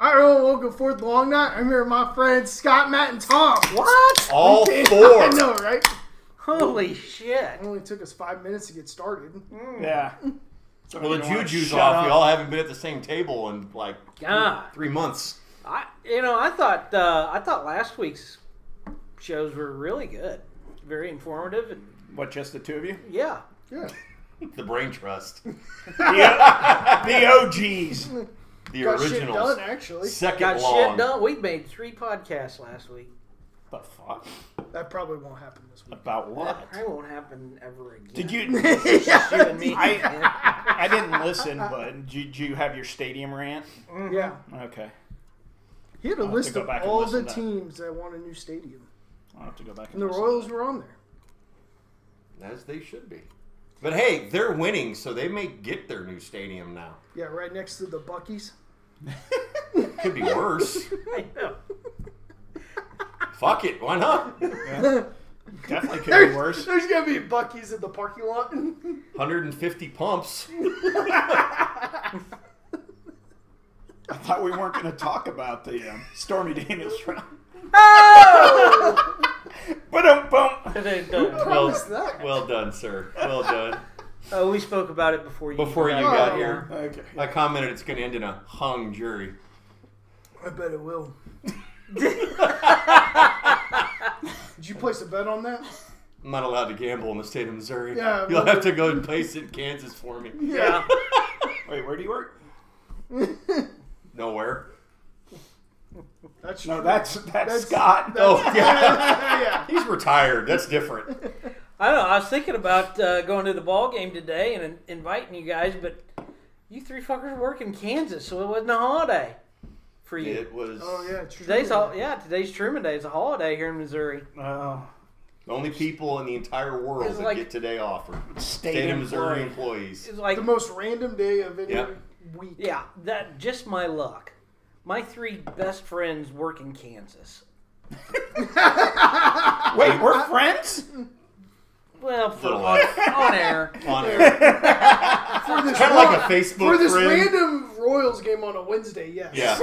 I remember woke up fourth long night. I remember my friends Scott, Matt, and Tom. What? All I four. know, right? Holy shit. It only took us 5 minutes to get started. Yeah. So Well, the you don't wanna juju's shut off. up. We all haven't been at the same table in like God. 3 months. I thought last week's shows were really good. Very informative and What, just the two of you? yeah. Yeah. The Brain Trust. The OGs. The Got shit originals. done, actually. Second Got long. shit done. We made 3 podcasts last week. The fuck? That probably won't happen this week. About That what? probably won't happen ever again. Did you? It's just you and me. I didn't listen, but did you have your stadium rant? Yeah. Okay. He had a I'll have to list go of back and all listen the to that. teams that want a new stadium. I'll have to go back And the listen Royals to were on there. As they should be. But hey, they're winning, so they may get their new stadium now. Yeah, right next to the Buc-ee's. Could be worse. I know. Fuck it, why not? that. Definitely could be worse. There's going to be Buc-ee's in the parking lot. 150 pumps. I thought we weren't going to talk about the Stormy Daniels run. Oh! Boom. Promise that. Well done, sir. Well done. Oh, we spoke about it before you got Oh. here. Okay. I commented it's going to end in a hung jury. I bet it will. Did you place a bet on that? I'm not allowed to gamble in the state of Missouri. Yeah, You'll but- have to go and place it in Kansas for me. Yeah. Wait, where do you work? Nowhere. That's No, true. that's Scott. Oh, yeah. Yeah. He's retired. That's different. I don't know. I was thinking about going to the ball game today and inviting you guys, but you 3 fuckers work in Kansas, so it wasn't a holiday for you. It was Oh, yeah, true. Today's Truman Day. It's a holiday here in Missouri. the only people in the entire world It's that like- get today off are State state of Missouri employee. employees. It's like The most random day of any Yep. week. yeah, that just my luck. My 3 best friends work in Kansas. Wait, we're friends? Well, for Little on air. On air. For this, Kind of like a Facebook for this friend. random Royals game on a Wednesday, yes. Yeah.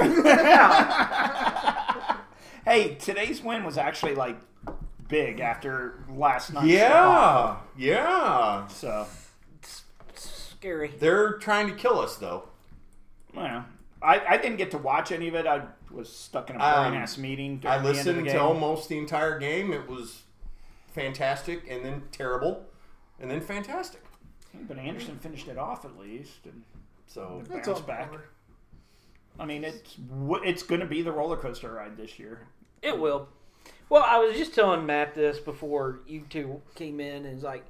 Hey, today's win was actually like big after last night's Yeah. Yeah. So, Scary. They're trying to kill us, though. well, I didn't get to watch any of it. I was stuck in a boring ass meeting. I during the end of the listened game. to almost the entire game. It was fantastic, and then terrible, and then fantastic. But Anderson finished it off at least. And So That's bounce all back. power. I mean, it's going to be the roller coaster ride this year. It will. Well, I was just telling Matt this before you 2 came in, and it's like,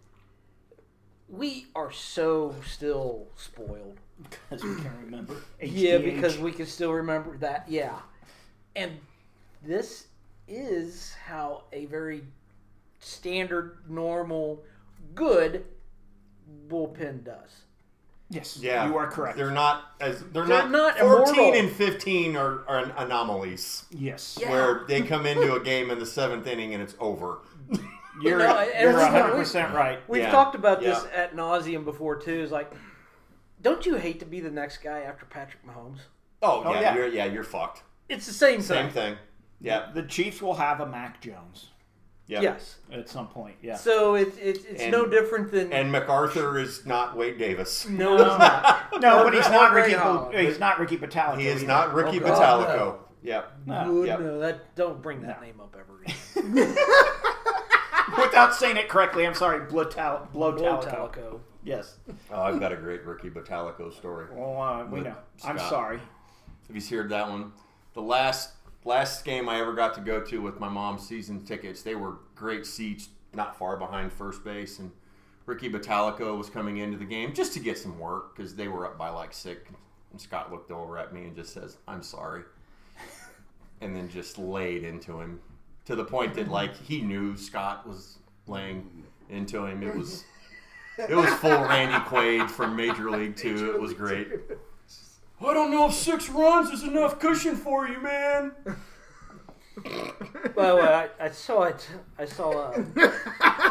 we are so still spoiled. Because we can remember. Yeah, HDH. because we can still remember that. Yeah. And this is how a very standard, normal, good bullpen does. Yes, yeah, you are correct. They're not not 14 immortal. and 15 are anomalies Yes. Yeah. where they come into a game in the 7th inning and it's over. You're, No, and you're it's- 100% right. We've Yeah. talked about this Yeah. ad nauseum before, too. Is like, don't you hate to be the next guy after Patrick Mahomes? Oh, Oh, yeah, yeah. you're fucked. It's the same Same thing. thing. Yeah. The Chiefs will have a Mac Jones Yeah. Yes. at some point. Yeah. So it's And- no different than... And MacArthur is not Wade Davis. no, it's not. No, but he's not Very Ricky. hard. He's not Ricky Batalico. He is either. not Ricky Oh, God, Batalico. no. Yep. No. Good, Yep. no, don't bring that name up ever again. Without saying it correctly, I'm sorry. Blotalico. Talico. Yes. Oh, I've got a great Ricky Batalico story. Well, we With know. I'm Scott. sorry. Have you heard that one? The last game I ever got to go to with my mom's season tickets, they were great seats, not far behind first base, and Ricky Batalico was coming into the game just to get some work because they were up by like 6. And Scott looked over at me and just says, "I'm sorry," and then just laid into him to the point that like he knew Scott was laying into him. It was full Randy Quaid from Major League 2. It was great. I don't know if 6 runs is enough cushion for you, man. By the way, I saw it. I saw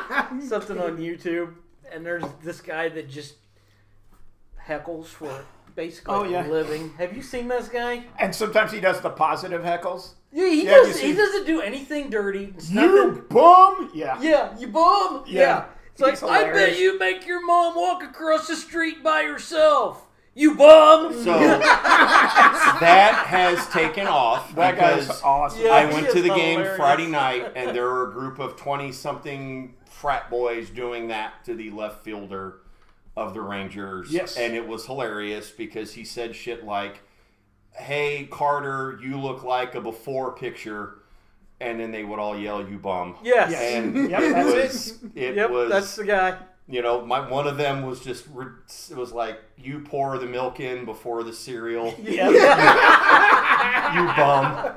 something on YouTube, and there's this guy that just heckles for basically Oh, yeah. a living. Have you seen this guy? And sometimes he does the positive heckles. Yeah, he Yeah, does. you He see- doesn't do anything dirty. It's You nothing. bum! Yeah. Yeah, you bum. Yeah. Yeah. It's like, He's I bet hilarious. you make your mom walk across the street by herself. You bum. So that has taken off That guy's because awesome. Yeah. I went to the It's game hilarious. Friday night, and there were a group of 20-something frat boys doing that to the left fielder of the Rangers. Yes. And it was hilarious because he said shit like, "Hey, Carter, you look like a before picture," and then they would all yell, "You bum." Yes. And Yep, it that's was, it Yep, was, that's the guy. you know, one of them was just, it was like, "You pour the milk in before the cereal." Yep. You bum.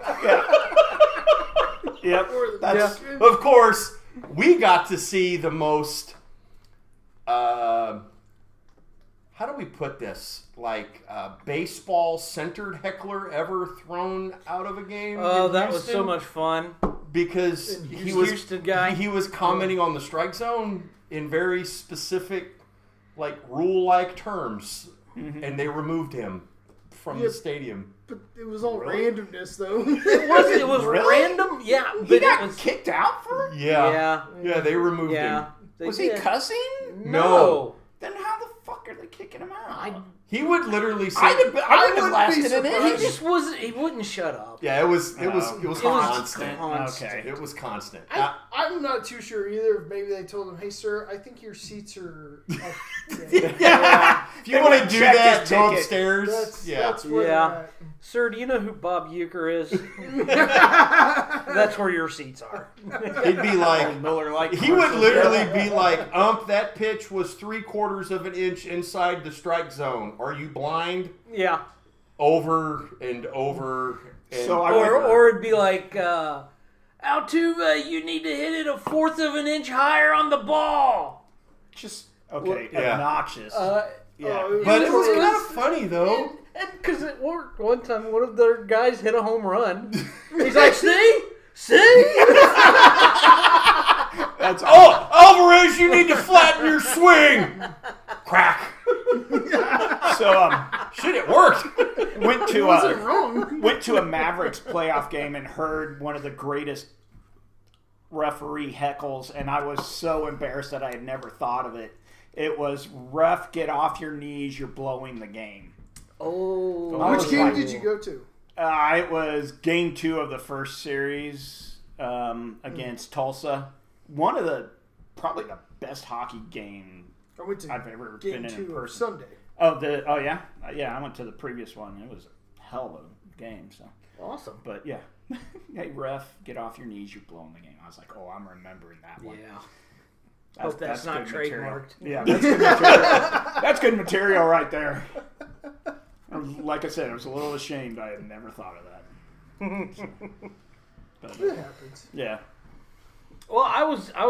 Yep. That's Of course, we got to see the most, how do we put this? Like, baseball-centered heckler ever thrown out of a game. Oh, in that was so Houston. much fun. Because he Houston- was Houston guy. He was commenting on the strike zone in very specific, like, rule-like terms, and they removed him from the Yep. stadium. But it was all Really? randomness, though. It was Really? random. Yeah, but he it got was. kicked out for? Yeah, Yeah. they removed Yeah. him. They Was he did. cussing? No. Then how the fuck are they kicking him out? He would literally say, I would have wouldn't lasted be an surprised. He inning. just wasn't. He wouldn't shut up. "Yeah, it was was constant. constant. Okay. It was constant." I'm not too sure either. Maybe they told him, "Hey, sir, I think your seats are up." Yeah. If you They want to wouldn't do check that, his go ticket. upstairs. That's where Yeah. they're at. Sir, do you know who Bob Euchre is? That's where your seats are. He'd be like, Miller like he would literally be like, "That pitch was 3/4 of an inch inside the strike zone. Are you blind?" Yeah. Over and over. And So I over. Or it'd be like, Altuve, you need to hit it 1/4 of an inch higher on the ball. just okay, Yeah. obnoxious. Yeah. But it was It kind was- of funny though. And because it worked. One time, one of their guys hit a home run. He's like, see? That's Alvarez, you need to flatten your swing. Crack. so. Shit, it worked. Went He to wasn't wrong. went to a Mavericks playoff game and heard one of the greatest referee heckles, and I was so embarrassed that I had never thought of it. It was, "Ref, get off your knees, you're blowing the game." Oh. I Which was game like- did you go to? It was game 2 of the first series against Tulsa. One of probably the best hockey game I went to I've ever game been in 2 of person. Sunday. Oh yeah, I went to the previous one. It was a hell of a game. So, Awesome. but yeah, hey ref, get off your knees, you're blowing the game. I was like, oh, I'm remembering that one. Yeah. Hope that's not good material. trademarked. Yeah, that's good material. That's good material right there. Like I said, I was a little ashamed. I had never thought of that. But, It happens. yeah. Well, I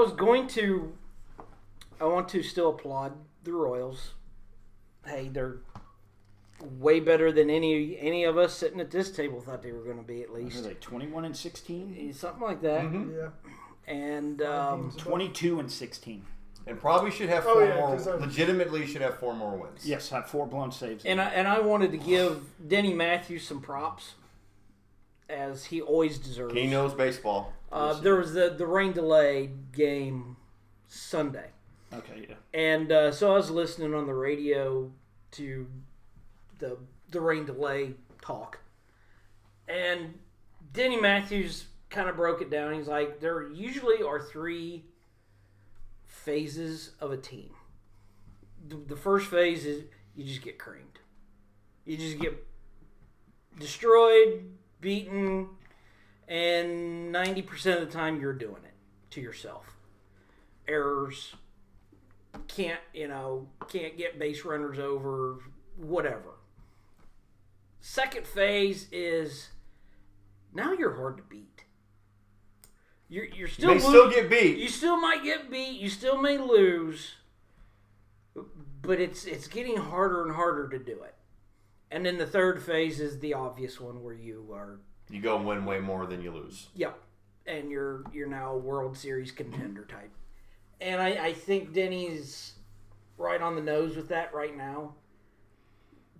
want to still applaud the Royals. Hey, they're way better than any of us sitting at this table thought they were going to be, at What are least. they, 21-16? Something like that. Yeah. And 22-16. And probably should have Oh, four yeah, more. 'cause I'm- Legitimately should have 4 more wins. Yes, had 4 blown saves. and I wanted to give Denny Matthews some props, as he always deserves. He knows baseball. There was the rain delay game Sunday. Okay, yeah. And so I was listening on the radio to the rain delay talk. And Denny Matthews kind of broke it down. He's like, there usually are 3 phases of a team. The first phase is you just get creamed. You just get destroyed, beaten, and 90% of the time you're doing it to yourself. Errors, can't get base runners over, whatever. Second phase is now you're hard to beat. You're still They still get beat. You still might get beat. You still may lose, but it's getting harder and harder to do it. And then the third phase is the obvious one where you You go and win way more than you lose. and you're now a World Series contender type. And I think Denny's right on the nose with that right now.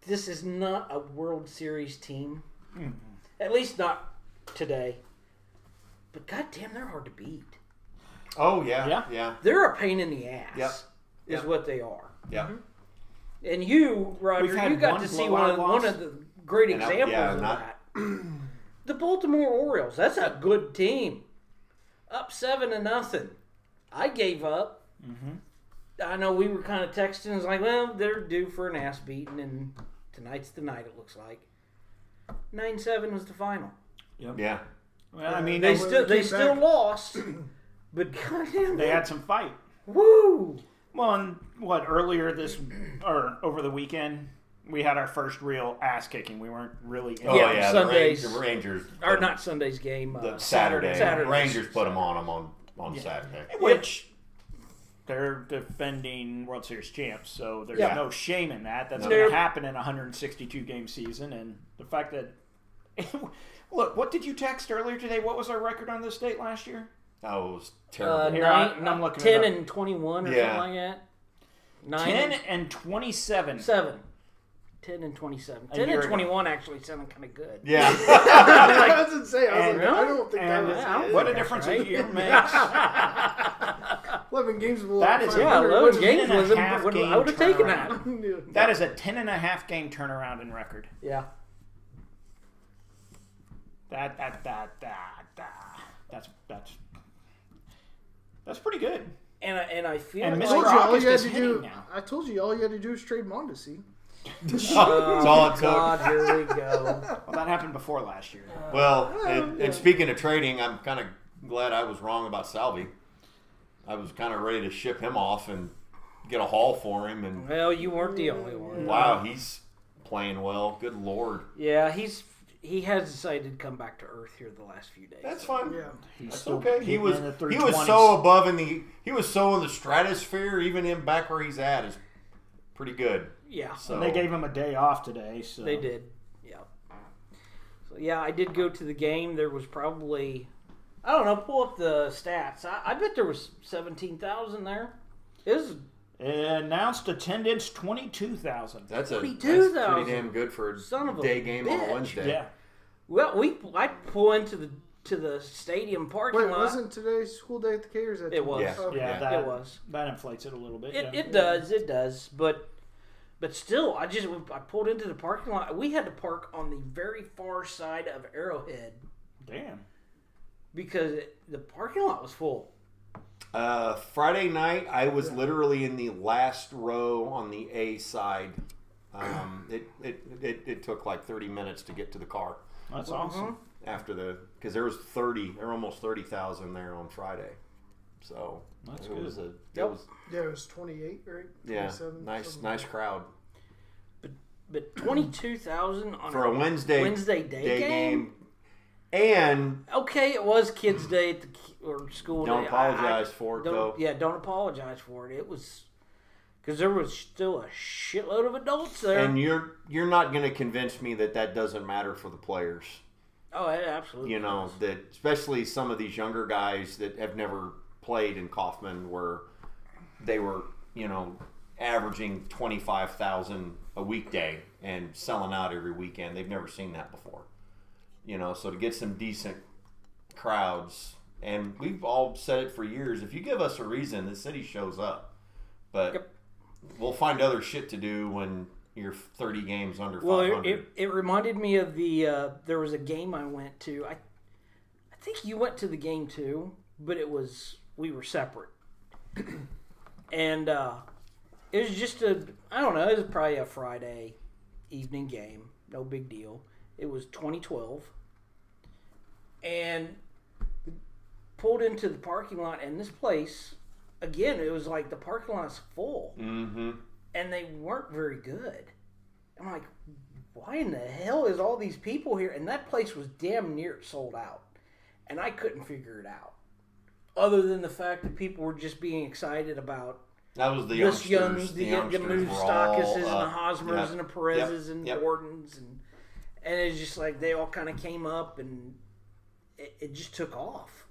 this is not a World Series team. At least not today. But goddamn, they're hard to beat. Oh yeah, Yeah. yeah. They're a pain in the ass. Yep. Is Yep. what they are. Yeah. And you, Roger, We've had you got one to see blowout one loss. of the great And examples yeah, of not- that. The Baltimore Orioles. That's a good team. Up 7-0. I gave up. I know we were kind of texting. It's like, well, they're due for an ass beating, and tonight's the night. It looks like 9-7 was the final. Yeah. Well, I mean, They came still back. lost, but goddamn, they had some fight. woo! Well, and earlier or over the weekend, we had our first real ass kicking. We weren't really in Oh Yeah, yeah. Sundays. The Rangers. Or not Sunday's game. The Saturday. Saturdays. Rangers put them on on Saturday. which they're defending World Series champs, so there's Yeah. no shame in that. That's No. going to happen in a 162 game season, and the fact that look, what did you text earlier today? What was our record on this date last year? Oh, it was terrible. Here, I'm looking it 10 up. and 21 or Yeah. something like that. 9 10 and 27. 7. 10 and 27. A 10 year and ago. 21 actually sounded kind of good. Yeah. I was insane. I was And- like, I don't think that was Yeah, it. What a difference a year makes. 11 games below That is- 500, Yeah, 11 which is- games and a was I half would game have taken turnaround. that. That is a 10.5 game turnaround in record. Yeah. That's pretty good. And I feel And like Mr. I told you all August you had is to hitting do. now. I told you all you had to do is trade Mondesi. That's all it took. God, here we go. Well, that happened before last year. Well, and speaking of trading, I'm kind of glad I was wrong about Salvi. I was kind of ready to ship him off and get a haul for him. And Well, you weren't the only one. wow, he's playing well. Good Lord. Yeah, he has decided to come back to earth here the last few days. That's fine. Yeah. He's That's still okay. He hitting was in the he was 320s. so above he was so in the stratosphere. Even him back where he's at is pretty good. Yeah, So And they gave him a day off today. So they did. Yeah. So yeah, I did go to the game. There was probably, I don't know, pull up the stats. I bet there was 17,000 there. It was Announced attendance 22,000. that's pretty 22,000. damn good for a Son of a day game on bitch. a Wednesday. Yeah. well. I pull into the stadium parking Wait, lot. wasn't today school day at the K or is that It was. Yeah. Okay. Yeah, Yeah. that, It was. That inflates it a little bit. It yeah. it does, but still, I pulled into the parking lot. We had to park on the very far side of Arrowhead Damn. because the parking lot was full. Friday night, I was literally in the last row on the A side. It took like 30 minutes to get to the car That's awesome. after because there were almost 30,000 there on Friday. So That's it good. was it Yep. was Yeah, it was 28, right? yeah 27, nice something. nice crowd But 22,000 on for a Wednesday day game? And Okay, it was Kids Day at or school don't day. apologize for it don't, though. Yeah, don't apologize for it. It was because there was still a shitload of adults there. And you're not going to convince me that doesn't matter for the players. oh, it absolutely. You know does. that especially some of these younger guys that have never played in Kaufman, where they were averaging 25,000 a weekday and selling out every weekend. They've never seen that before. So to get some decent crowds, and we've all said it for years. If you give us a reason, the city shows up. But Yep. we'll find other shit to do when you're 30 games under Well, 500. it reminded me of the there was a game I went to. I think you went to the game too, but we were separate, and it was just I don't know, it was probably a Friday evening game, no big deal. It was 2012, and pulled into the parking lot, and this place again, it was like the parking lot's full. Mm-hmm. And they weren't very good. I'm like, why in the hell is all these people here? And that place was damn near sold out. And I couldn't figure it out. Other than the fact that people were just being excited about That was the this youngsters. the youngsters were Moustakas and the all up. Hosmers Yep. and the Perez's Yep. and Yep. Gordons. And it's just like they all kind of came up and it just took off.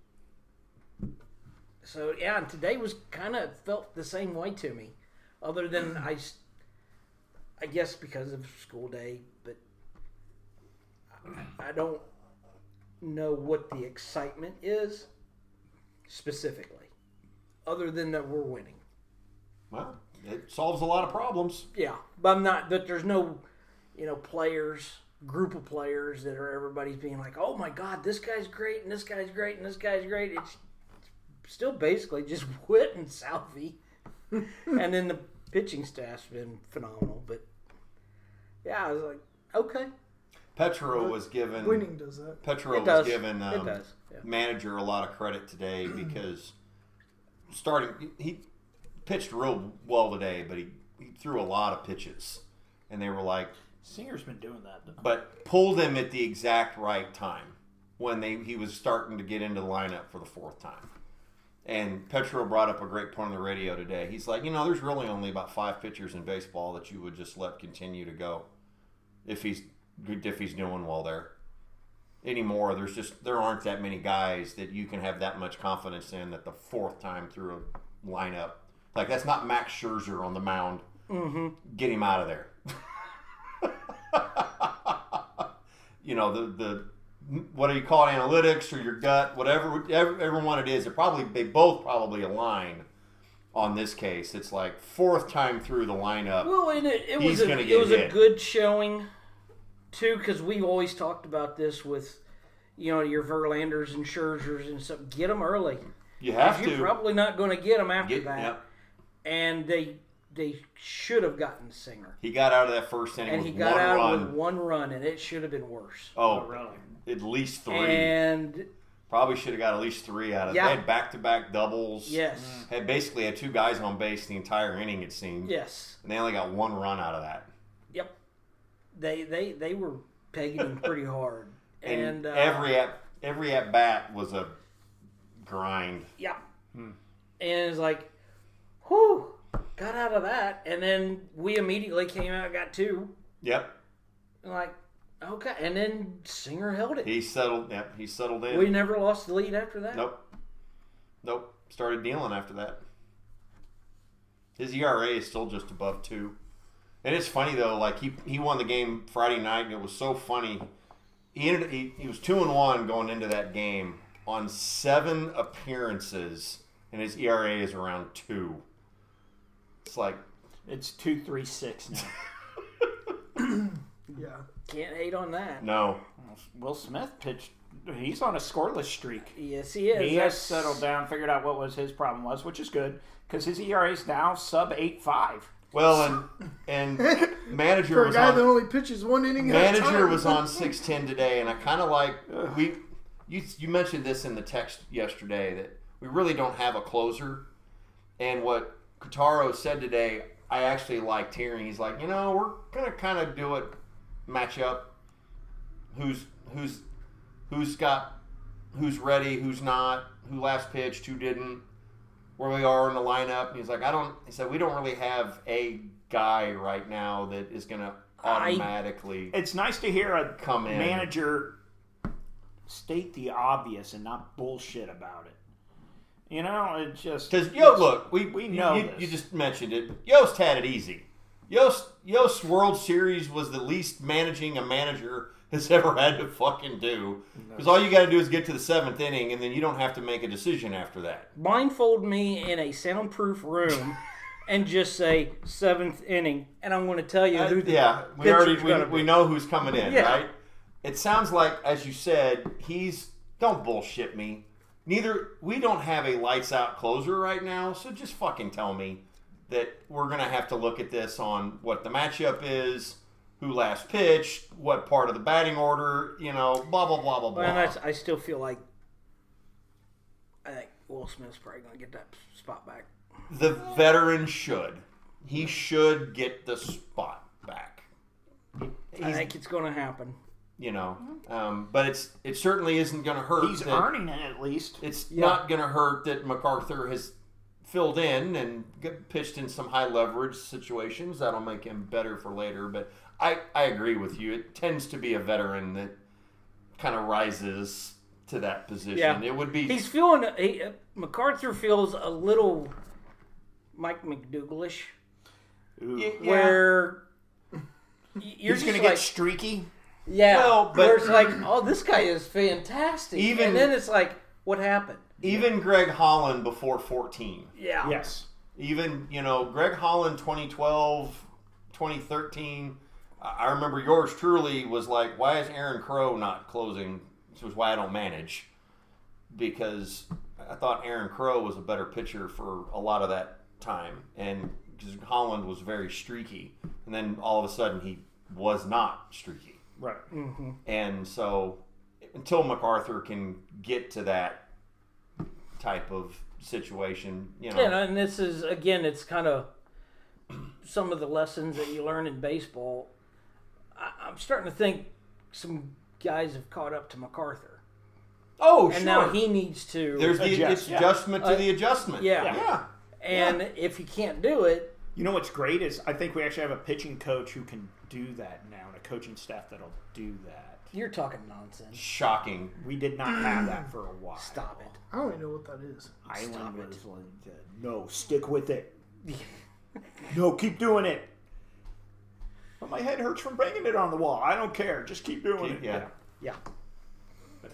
So, yeah, and today was kind of felt the same way to me. Other than I guess because of school day, but I don't know what the excitement is specifically, other than that we're winning. Well, it solves a lot of problems. Yeah, but I'm not. But there's no, group of players that are everybody's being like, oh my god, this guy's great and this guy's great and this guy's great. It's still basically just Witt and Southey, and then the pitching staff's been phenomenal. But yeah, I was like, okay. Petro was given Winning does that. Petro It does. was given It does. Yeah. manager a lot of credit today because he pitched real well today, but he threw a lot of pitches, and they were like, Singer's been doing that, though. but pulled him at the exact right time when he was starting to get into the lineup for the fourth time. And Petro brought up a great point on the radio today. He's like, there's really only about 5 pitchers in baseball that you would just let continue to go if he's doing well there. Anymore, there aren't that many guys that you can have that much confidence in that the fourth time through a lineup. Like, that's not Max Scherzer on the mound. Mm-hmm. Get him out of there. The what do you call it, analytics or your gut, whatever everyone it is, they both probably align on this case. It's like fourth time through the lineup. Well, and it was a good showing too, because we always talked about this with your Verlanders and Scherzers and stuff. Get them early. You have to. You're probably not going to get them after that. Yep. And they should have gotten Singer. He got out of that first inning with one run. With one run, and it should have been worse. Oh, really? At least 3. And probably should have got at least 3 out of it. Yeah. They had back-to-back doubles. yes. Basically had 2 guys on base the entire inning, it seemed. Yes. And they only got 1 run out of that. Yep. They were pegging him pretty hard. And every at bat was a grind. Yeah. And it's like, whew, got out of that. And then we immediately came out and got 2. Yep. And like, okay. And then Singer held it. He settled in. We never lost the lead after that. Nope. Started dealing after that. His ERA is still just above 2. And it's funny though, like he won the game Friday night, and it was so funny. He was 2-1 going into that game on 7 appearances, and his ERA is around 2. It's like it's 2.36 now. Yeah. Can't hate on that. no. Will Smith pitched. He's on a scoreless streak. Yes, he is. He has settled down, figured out what his problem was, which is good because his ERA is now sub 8.5. Well, and manager For a was guy on, that only pitches 1 inning at a manager time. was on 610 today, and I kind of like you mentioned this in the text yesterday that we really don't have a closer, and what Kotaro said today, I actually liked hearing. He's like, we're gonna kind of do it, match up, who's ready, who's not, who last pitched, who didn't, where we are in the lineup. And he's like, he said we don't really have a guy right now that is gonna automatically. It's nice to hear a come in. Manager state the obvious and not bullshit about it. It's just Because look, we know you, this. you just mentioned it. Yost had it easy. Yost's World Series was the least managing a manager has ever had to fucking do. Because all you got to do is get to the 7th inning, and then you don't have to make a decision after that. Blindfold me in a soundproof room and just say 7th inning, and I'm going to tell you who the pitcher's gonna be. we know who's coming in, Yeah. right? It sounds like, as you said, don't bullshit me. We don't have a lights out closer right now, so just fucking tell me that we're gonna have to look at this on what the matchup is, who last pitched, what part of the batting order, blah blah blah blah blah. And I still feel like I think Will Smith's probably going to get that spot back. The veteran should. He should get the spot back. I think it's going to happen. But it certainly isn't going to hurt. He's earning it at least. It's not going to hurt that MacArthur has filled in and pitched in some high leverage situations. That'll make him better for later. But I agree with you. It tends to be a veteran that kind of rises to that position. Yeah. It would be. He's feeling. MacArthur feels a little Mike McDougall-ish, Yeah. where You're He's just going to like, get streaky. yeah. Well, but- where it's like, oh, this guy is fantastic. Even- and then it's like, what happened? Even Greg Holland before 14. Yeah. Yes. Even, Greg Holland 2012, 2013. I remember yours truly was like, why is Aaron Crow not closing? This was why I don't manage. Because I thought Aaron Crow was a better pitcher for a lot of that time. And because Holland was very streaky. And then all of a sudden he was not streaky. Right. And so until MacArthur can get to that type of situation, Yeah, and this is, again, it's kind of some of the lessons that you learn in baseball. I'm starting to think some guys have caught up to MacArthur. Oh, And sure. now he needs to... There's the Adjust, yeah. adjustment to the adjustment. yeah. And if he can't do it, You know what's great is I think we actually have a pitching coach who can do that now, and a coaching staff that'll do that. you're talking nonsense. Shocking. We did not have that for a while. Stop it. I don't even know what that is. Island was like, no, stick with it. No, keep doing it. But my head hurts from banging it on the wall. I don't care. Just keep doing it. Yeah. Yeah. But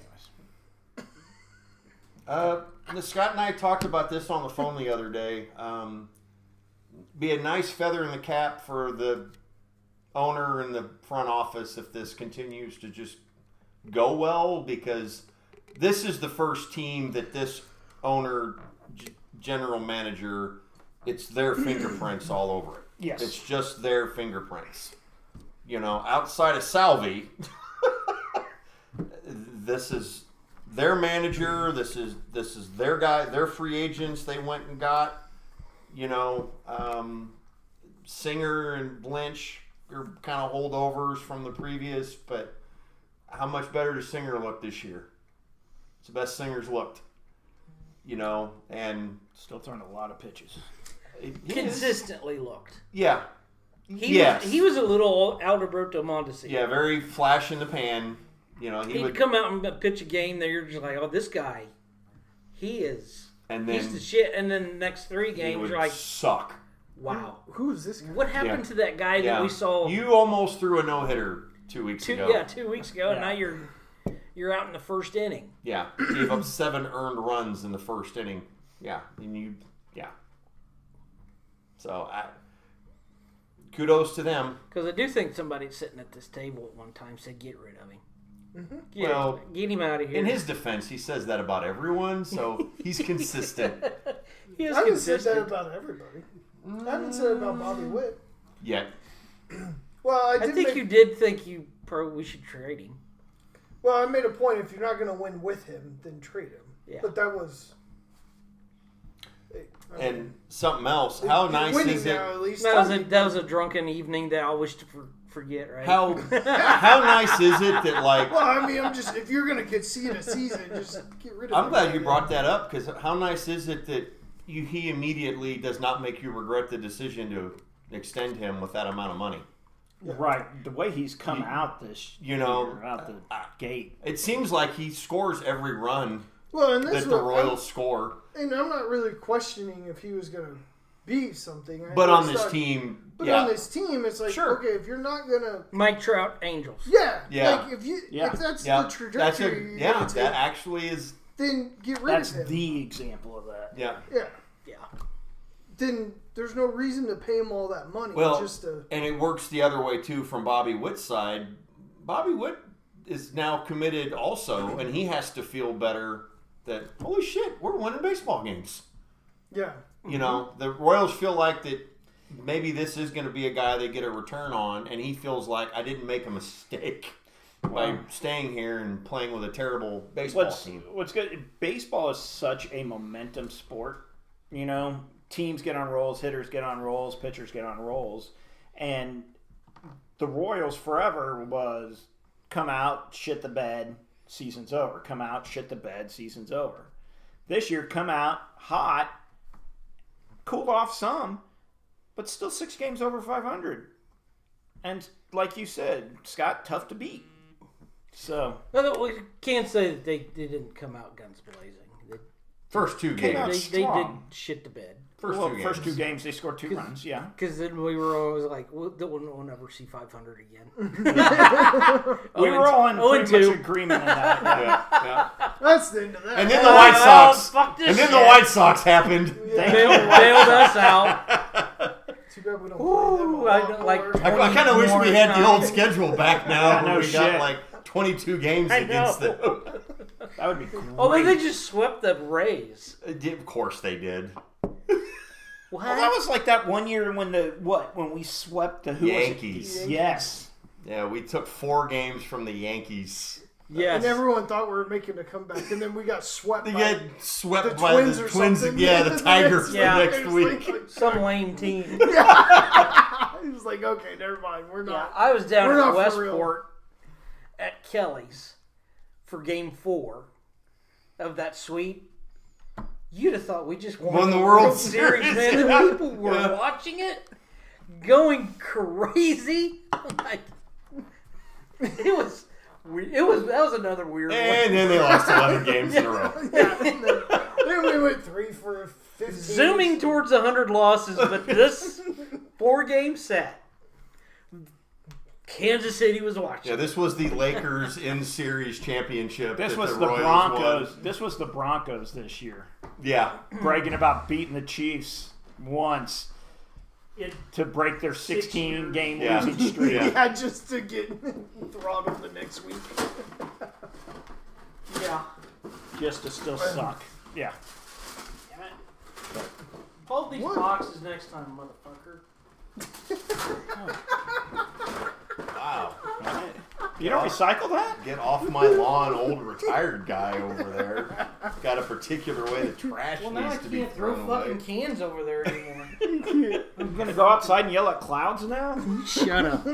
anyways. Scott and I talked about this on the phone the other day. Be a nice feather in the cap for the owner and the front office if this continues to just go well, because this is the first team that this owner, general manager, it's their fingerprints all over it. Yes. It's just their fingerprints. Outside of Salvi, this is their manager. This is their guy. Their free agents they went and got. Singer and Lynch are kind of holdovers from the previous, but how much better does Singer look this year? It's the best Singer's looked. And Still throwing a lot of pitches. it is. Consistently looked. Yeah. He was a little Alberto Mondesi. Yeah, very flash in the pan. He He'd would come out and pitch a game that you're just like, oh, this guy, he's and the then shit. And then the next three he games, would you're like, suck. wow. Who's this guy? What happened Yeah. to that guy that we saw You almost threw a no-hitter 2 weeks ago. 2 weeks ago, and now you're out in the first inning. Yeah, gave up 7 earned runs in the first inning. Yeah, So, kudos to them. Because I do think somebody sitting at this table at one time said, get rid of him. Well, Get him out of here. in his defense, he says that about everyone, so he's consistent. He is I haven't said that consistent. about everybody. I haven't said it about Bobby Witt. Yet, Well, I I did think make, you did think we should trade him. Well, I made a point. If you're not going to win with him, then trade him. Yeah. But that was. and something else. How nice winning is it? now, at least. That was a drunken evening that I wish to forget, right? How nice is it that Well, I mean, if you're going to concede a season, just get rid of him. I'm glad you brought that up, because how nice is it that he immediately does not make you regret the decision to extend him with that amount of money. Right. The way he's come out this year, out the gate. It seems like he scores every run Well, and this that the was- Royals score. And I'm not really questioning if he was going to be something. But on just this thought- team, But yeah. on this team, it's like, Sure. okay, if you're not going to. Mike Trout, Angels. Yeah. Yeah. Like, if that's yeah, the trajectory, you're gonna take, that actually is, then get rid That's of him. the example of that. yeah. Yeah. Yeah. Then there's no reason to pay him all that money. Well, just to. and it works the other way too from Bobby Witt's side. Bobby Witt is now committed also, and he has to feel better that, holy shit, we're winning baseball games. Yeah. The Royals feel like that maybe this is going to be a guy they get a return on, and he feels like I didn't make a mistake by staying here and playing with a terrible baseball team. What's good? Baseball is such a momentum sport. Teams get on rolls, hitters get on rolls, pitchers get on rolls, and the Royals forever was come out, shit the bed, season's over. Come out, shit the bed, season's over. This year, come out hot, cooled off some, but still 6 games over 500. And like you said, Scott, tough to beat. So Well, we can't say that they didn't come out guns blazing. First 2 Came out games. They did strong. shit the bed. First two games, they scored 2 runs, yeah. Because then we were always like, we'll never see 500 again. We were all in pretty 0-2. much agreement on that. Yeah. That's the end of that. And then the White Sox. Fuck this And then shit. the White Sox happened. bailed us out. Too bad we don't play them a Ooh, lot I don't like- more. I kind of wish we had the old schedule back now. Yeah, where no we shit. got like 22 games I against know. them. That would be great. Although they just swept the Rays. Of course they did. What? Well, that was like that one year when we swept the Yankees. Was it? Yes. Yeah, we took 4 games from the Yankees. Yes. And everyone thought we were making a comeback, and then we got swept They by get swept the by Twins the or Twins. something. Yeah, the Tigers the Yeah. next It was week. like- Some lame team. He was like, okay, never mind. We're Yeah, not. I was down We're at not for real. Westport at Kelly's for Game 4 of that sweep. You'd have thought we just won the World Series, man. yeah. The people were Yeah. watching it, going crazy. Like, that was another weird one. And then they lost 11 games in a row. Yeah, and then we went 3 for 15. Zooming towards 100 losses, but this 4-game set, Kansas City was watching. Yeah, this was the Lakers in series championship. This that was the the Royals Broncos. won. This was the Broncos this year. Yeah, Bragging about beating the Chiefs once to break their 16-game Yeah. losing streak. Yeah. Yeah, just to get throttled the next week. Yeah. Just to still suck. Yeah. Hold these What? boxes next time, motherfucker. wow. You don't recycle that? Get off my lawn, old retired guy over there. Got a particular way the trash Well, now I needs to be can't throw thrown fucking away. cans over there anymore. I'm going to go outside and yell at clouds now? Shut up.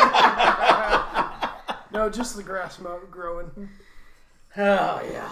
No, just the grass growing. Oh, yeah.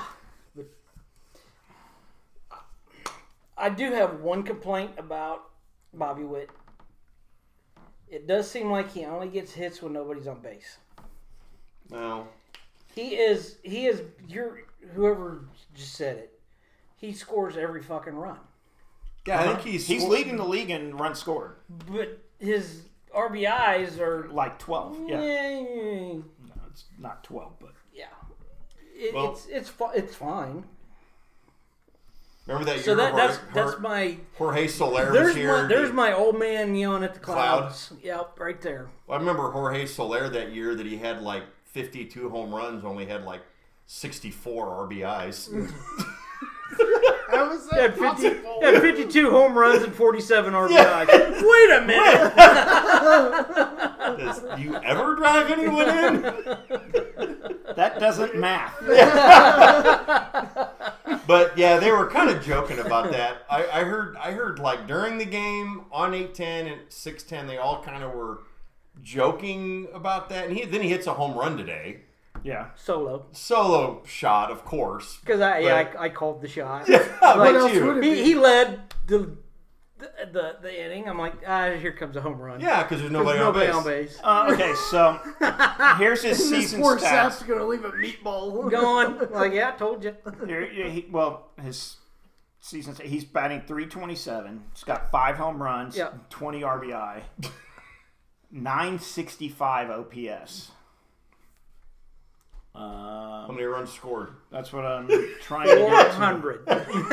I do have one complaint about Bobby Witt. It does seem like he only gets hits when nobody's on base. No. He is whoever just said it. He scores every fucking run. Yeah, I think He's leading the league in runs scored. But his RBIs are Like 12. Yeah. yeah. No, it's not 12, but. Well- It's fine. Remember that year So that's Jorge, my Jorge Soler was here? there's my old man yelling at the Cloud? clouds. Yep, right there. I remember Jorge Soler that year that he had like 52 home runs, only had like 64 RBIs. How was He had, that 50, possible? he had 52 home runs and 47 RBIs. Wait a minute. Does you ever drive anyone in? That doesn't math. But yeah, they were kind of joking about that. I heard like during the game on 810 and 610, they all kind of were joking about that. And then he hits a home run today. Yeah. Solo. Solo shot, of course. Because I called the shot. Yeah, Like, what else would it be? he led the inning. I'm like, here comes a home run. Yeah, because there's There's nobody on base. Okay, so here's his This season poor stats. sap's gonna leave a meatball. Going. Like, yeah, I told you. His season, he's batting .327. He's got 5 home runs, Yep. 20 RBI, 965 OPS. How many runs scored? That's what I'm trying to get to. 400.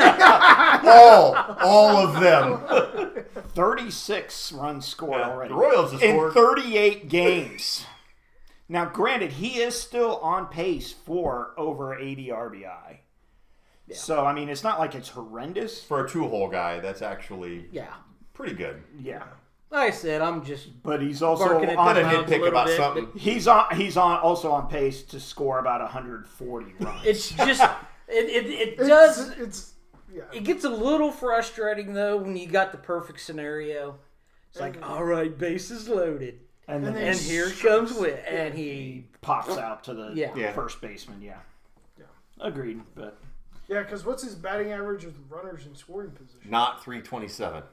All of them. 36 runs scored already. The Royals have in scored. 38 games. Now, granted, he is still on pace for over 80 RBI. Yeah. So, I mean, it's not like it's horrendous. For a 2-hole guy, that's actually Yeah. pretty good. Yeah. Like I said, I'm just But he's also barking at on the Gotta clouds a nitpick little about bit. something. But He's also on pace to score about 140 runs. it's just it does. Yeah. It gets a little frustrating though when you got the perfect scenario. It's like, all right, bases loaded, and then and here comes Witt, and he pops out to the Yeah. first baseman. Yeah. Agreed. But Yeah, because what's his batting average with runners in scoring position? Not 327.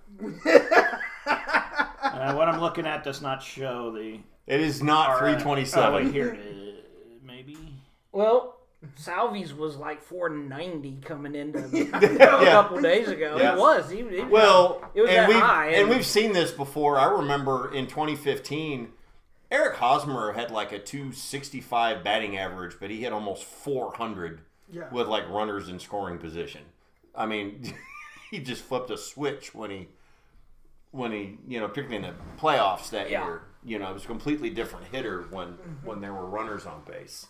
what I'm looking at does not show the. It is not All right. 327. Oh, wait, here it is. Maybe. well, Salvi's was like 490 coming into a couple days ago. Yeah. It was. It was that high. And we've seen this before. I remember in 2015, Eric Hosmer had like a 265 batting average, but he hit almost 400 with like runners in scoring position. I mean, he just flipped a switch when he particularly in the playoffs that year. It was a completely different hitter when there were runners on base.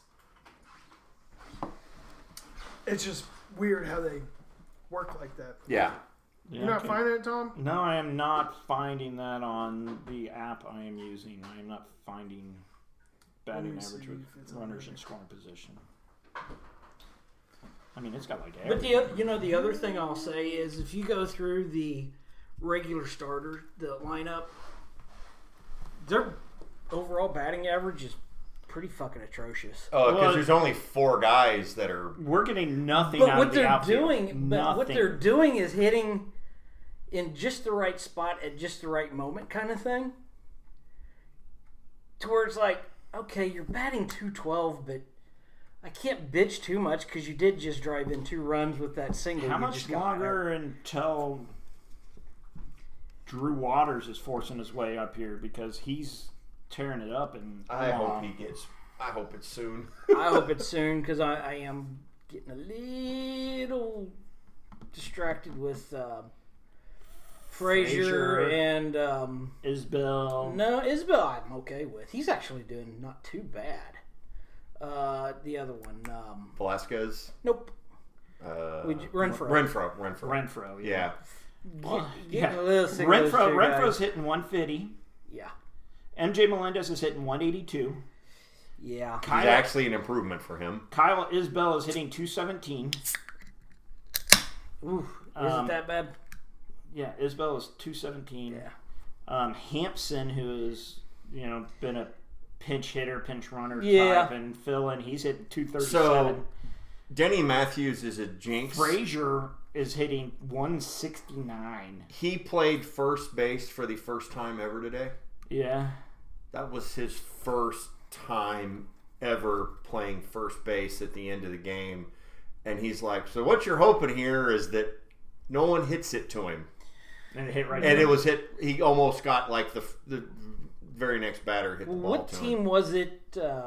It's just weird how they work like that. Yeah. You're not finding it, Tom? No, I am not finding that on the app I am using. I am not finding batting average with runners in scoring position. I mean, it's got like But the other thing I'll say is if you go through the regular starter, the lineup, their overall batting average is pretty fucking atrocious. Oh, because there's only 4 guys that are. We're getting nothing But out what of the they're outfield. doing, but what they're doing is hitting in just the right spot at just the right moment, kind of thing. To where it's like, okay, you're batting 212, but I can't bitch too much because you did just drive in 2 runs with that single. How you much just got longer until Drew Waters is forcing his way up here because he's tearing it up? And I hope it's soon. I hope it's soon because I am getting a little distracted with Frazier and Isbell. No, Isbell I'm okay with. He's actually doing not too bad. The other one, Velasquez. nope. Renfroe. Renfroe. Yeah. Getting a little sick of those two Renfroe's guys. hitting 150. Yeah. MJ Melendez is hitting 182. Yeah. He's actually an improvement for him. Kyle Isbell is hitting 217. Ooh, is it that bad? Yeah, Isbell is 217. Yeah. Hampson, who has been a pinch hitter, pinch runner Yeah. type, and fill-in, he's hitting 237. So, Denny Matthews is a jinx. Frazier is hitting 169. He played first base for the first time ever today. Yeah. That was his first time ever playing first base at the end of the game. And he's like, so what you're hoping here is that no one hits it to him. And it hit right And there. it was hit. He almost got like the very next batter hit the ball What to team him. was it?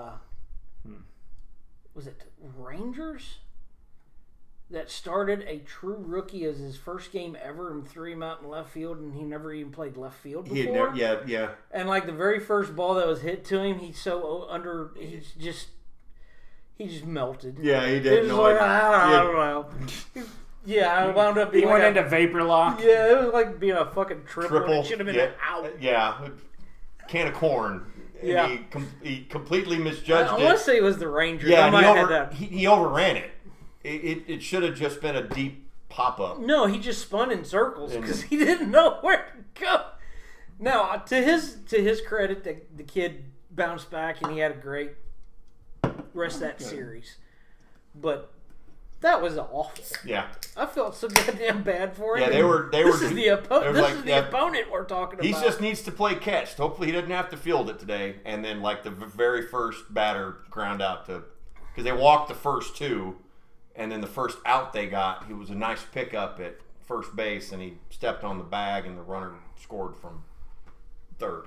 Was it Rangers? That started a true rookie as his first game ever and threw him out in left field, and he never even played left field before. He had never, yeah. And like the very first ball that was hit to him, he just melted. Yeah, he It didn't was know. like, I don't know. Yeah, I wound up being He went into vapor lock. Yeah, it was like being a fucking triple. It should have been an out. Yeah, can of corn. And Yeah. he completely misjudged I it. want to say it was the Rangers. Yeah, I and might have had that. he overran it. It should have just been a deep pop up. No, he just spun in circles because he didn't know where to go. Now, to his credit, the kid bounced back and he had a great rest of that series. But that was awful. Yeah, I felt so goddamn bad for him. yeah, they were. This is the like, opponent we're talking He about. just needs to play catch. Hopefully, he doesn't have to field it today. And then, like the very first batter ground out to, because they walked the first 2. And then the first out they got, he was a nice pickup at first base, and he stepped on the bag, and the runner scored from third.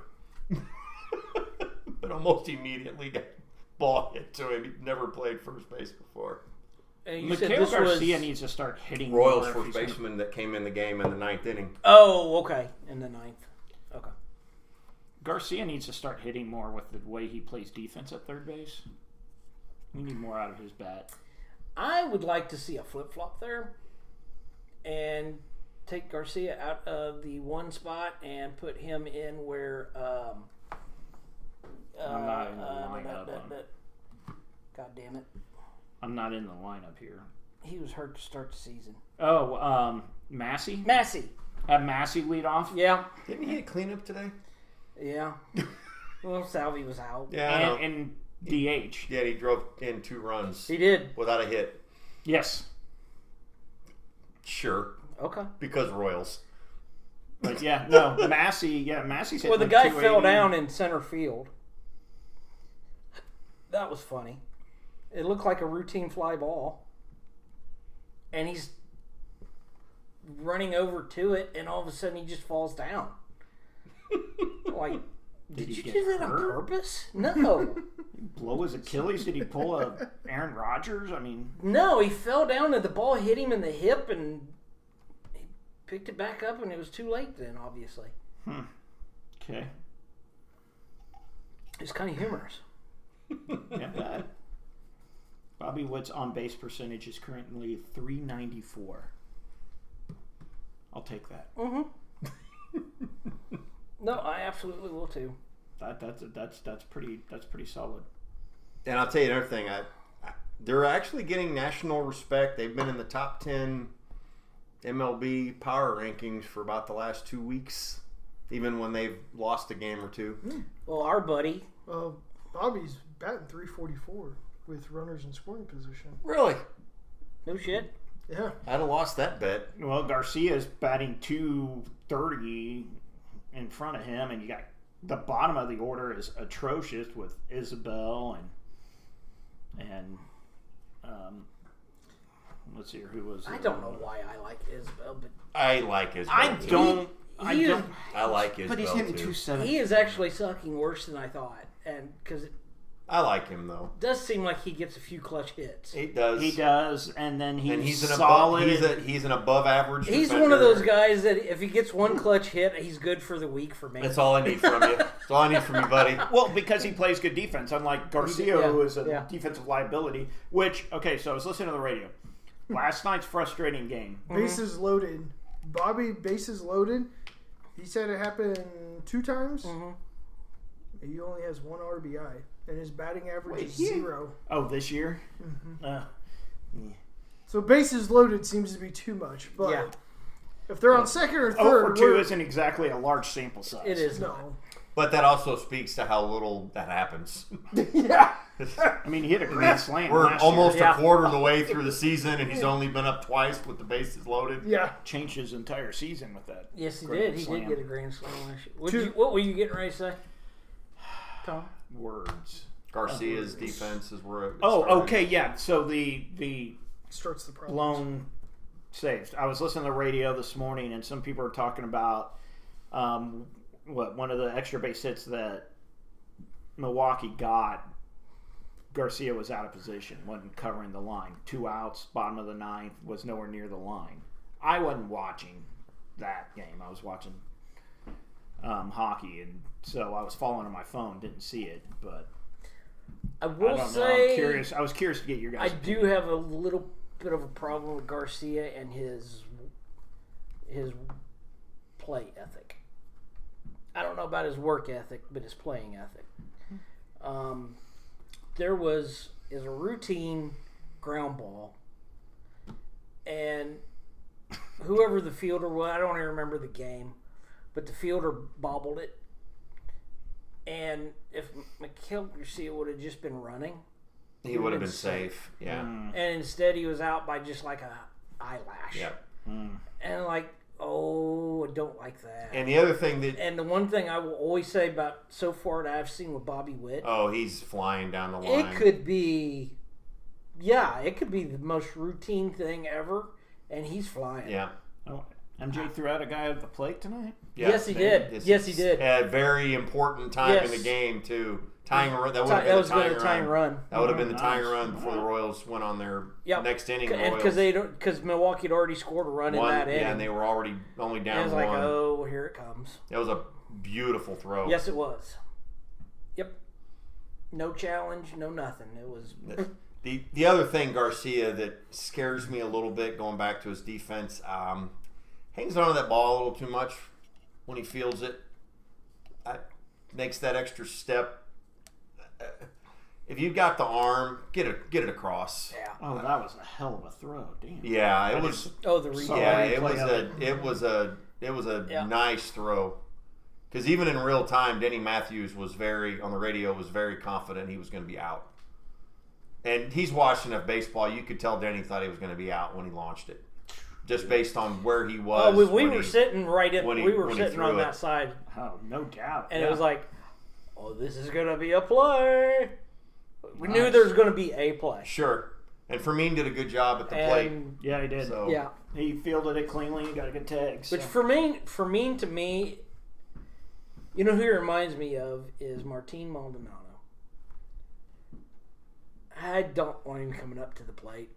But almost immediately got ball hit to him. He'd never played first base before. And you said Mikhail this Garcia was... needs to start hitting Royals more if first he's gonna- baseman that came in the game in the 9th inning. Oh, okay. In the 9th. Okay. Garcia needs to start hitting more with the way he plays defense at third base. We need more out of his bat. I would like to see a flip-flop there and take Garcia out of the one spot and put him in where I'm not in the lineup. God damn it. I'm not in the lineup here. He was hurt to start the season. Oh, Massey? Massey. Have Massey lead off? Yeah. Didn't he hit cleanup today? Yeah. Well, Salvi was out. Yeah, I know. And DH. Yeah, he drove in 2 runs He did. without a hit. Yes. Sure, Okay. because Royals. But yeah, no, Massey's hitting Well, the like guy 280. fell down in center field. That was funny. It looked like a routine fly ball. And he's running over to it, and all of a sudden he just falls down. Like, did you get do that on hurt? purpose? No. Blow his Achilles? Did he pull a Aaron Rodgers? I mean, No, he fell down and the ball hit him in the hip, and he picked it back up, and it was too late then, obviously. okay. It's kind of humorous. Yeah, bad. Bobby Witt's on base percentage is currently .394. I'll take that. No, I absolutely will too. That's pretty solid. And I'll tell you another thing. They're actually getting national respect. They've been in the top 10 MLB power rankings for about the last 2 weeks, even when they've lost a game or two. Well, our buddy. Bobby's batting .344 with runners in scoring position. Really? No shit. Yeah. I'd have lost that bet. Well, Garcia's batting .230 in front of him, and you got the bottom of the order is atrocious with Isabel and let's see here, who was I don't know why I like Isabel, but I like his. I too. don't. He I is- don't. I like his. But he's hitting 270. he is actually sucking worse than I thought. And because it I like him though. does seem like he gets a few clutch hits. He does. He does, and then he's, And he's an solid. he's an above average. He's defender. one of those guys that if he gets one clutch hit, he's good for the week for me. That's all I need from you. That's all I need from you, buddy. Well, because he plays good defense, unlike Garcia, Yeah, who is a yeah. defensive liability. Which, okay, so I was listening to the radio. Last night's frustrating game. Bases loaded. Bobby, bases loaded. He said it happened 2 times. He only has 1 RBI. And his batting average is 0. Oh, this year? So bases loaded seems to be too much. But Yeah. if they're on second or 0 third, for 2 we're- isn't exactly a large sample size. It is not. no. But that also speaks to how little that happens. Yeah. I mean, he hit a grand slam We're last almost year. a quarter of the way through the season, and he's only been up twice with the bases loaded. Yeah. Changed his entire season with that. Yes, he grand did. He slam. did get a grand slam last year. Two- What were you getting ready to say, Tom? Words. Garcia's defense is where. It Oh, started. okay, yeah. So the Starts the problem. blown saves. I was listening to the radio this morning, and some people are talking about one of the extra base hits that Milwaukee got. Garcia was out of position, wasn't covering the line. 2 outs, bottom of the 9th, was nowhere near the line. I wasn't watching that game. I was watching hockey, and so I was following on my phone, didn't see it, but I I will don't know. say I'm curious. I was curious to get your I guys' do have a little bit of a problem with Garcia and his play ethic. I don't know about his work ethic, but his playing ethic. There was a routine ground ball, and whoever the fielder was, I don't even remember the game, but the fielder bobbled it. And if Miguel Garcia would have just been running, He would have been safe. Yeah. and instead he was out by just like a eyelash. Yeah. And like, oh, I don't like that. And the other thing that And the one thing I will always say about so far that I've seen with Bobby Witt, he's flying down the line. it could be the most routine thing ever, and he's flying. Yeah. Oh, MJ threw out a guy at the plate tonight? Yeah. Yes, he did. It's Yes, he did. A very important time in Yes. the game too. Tying a run. That would have That been was the going tying to tying run. run. That would have been the tying Nice. run before the Royals went on their Yep. next inning. And because Milwaukee had already scored a run in that inning. Yeah, and they were already only And down it was one. like, oh, here it comes. It was a beautiful throw. Yes, it was. Yep. No challenge, no nothing. It was. The other thing, Garcia, that scares me a little bit, going back to his defense, hangs on to that ball a little too much when he fields it. Makes that extra step. If you've got the arm, get it across. Yeah. Oh, that was a hell of a throw. Damn. Yeah, it was. Oh, the replay. Yeah, replay it was a Yeah. nice throw. Because even in real time, Denny Matthews was very confident he was going to be out. And he's watched enough baseball. You could tell Denny thought he was going to be out when he launched it, just based on where he was. Oh, we when were he- sitting right in. when he- We were when he sitting threw on it. that side, Oh, no doubt. and Yeah. it was like, "Oh, this is gonna be a play." We knew there was going to be a play. Sure. And Fermin did a good job at the plate. Yeah, he did. So. Yeah. He fielded it cleanly. He got a good tag. So. Which Fermin to me, you know who he reminds me of is Martin Maldonado. I don't want him coming up to the plate.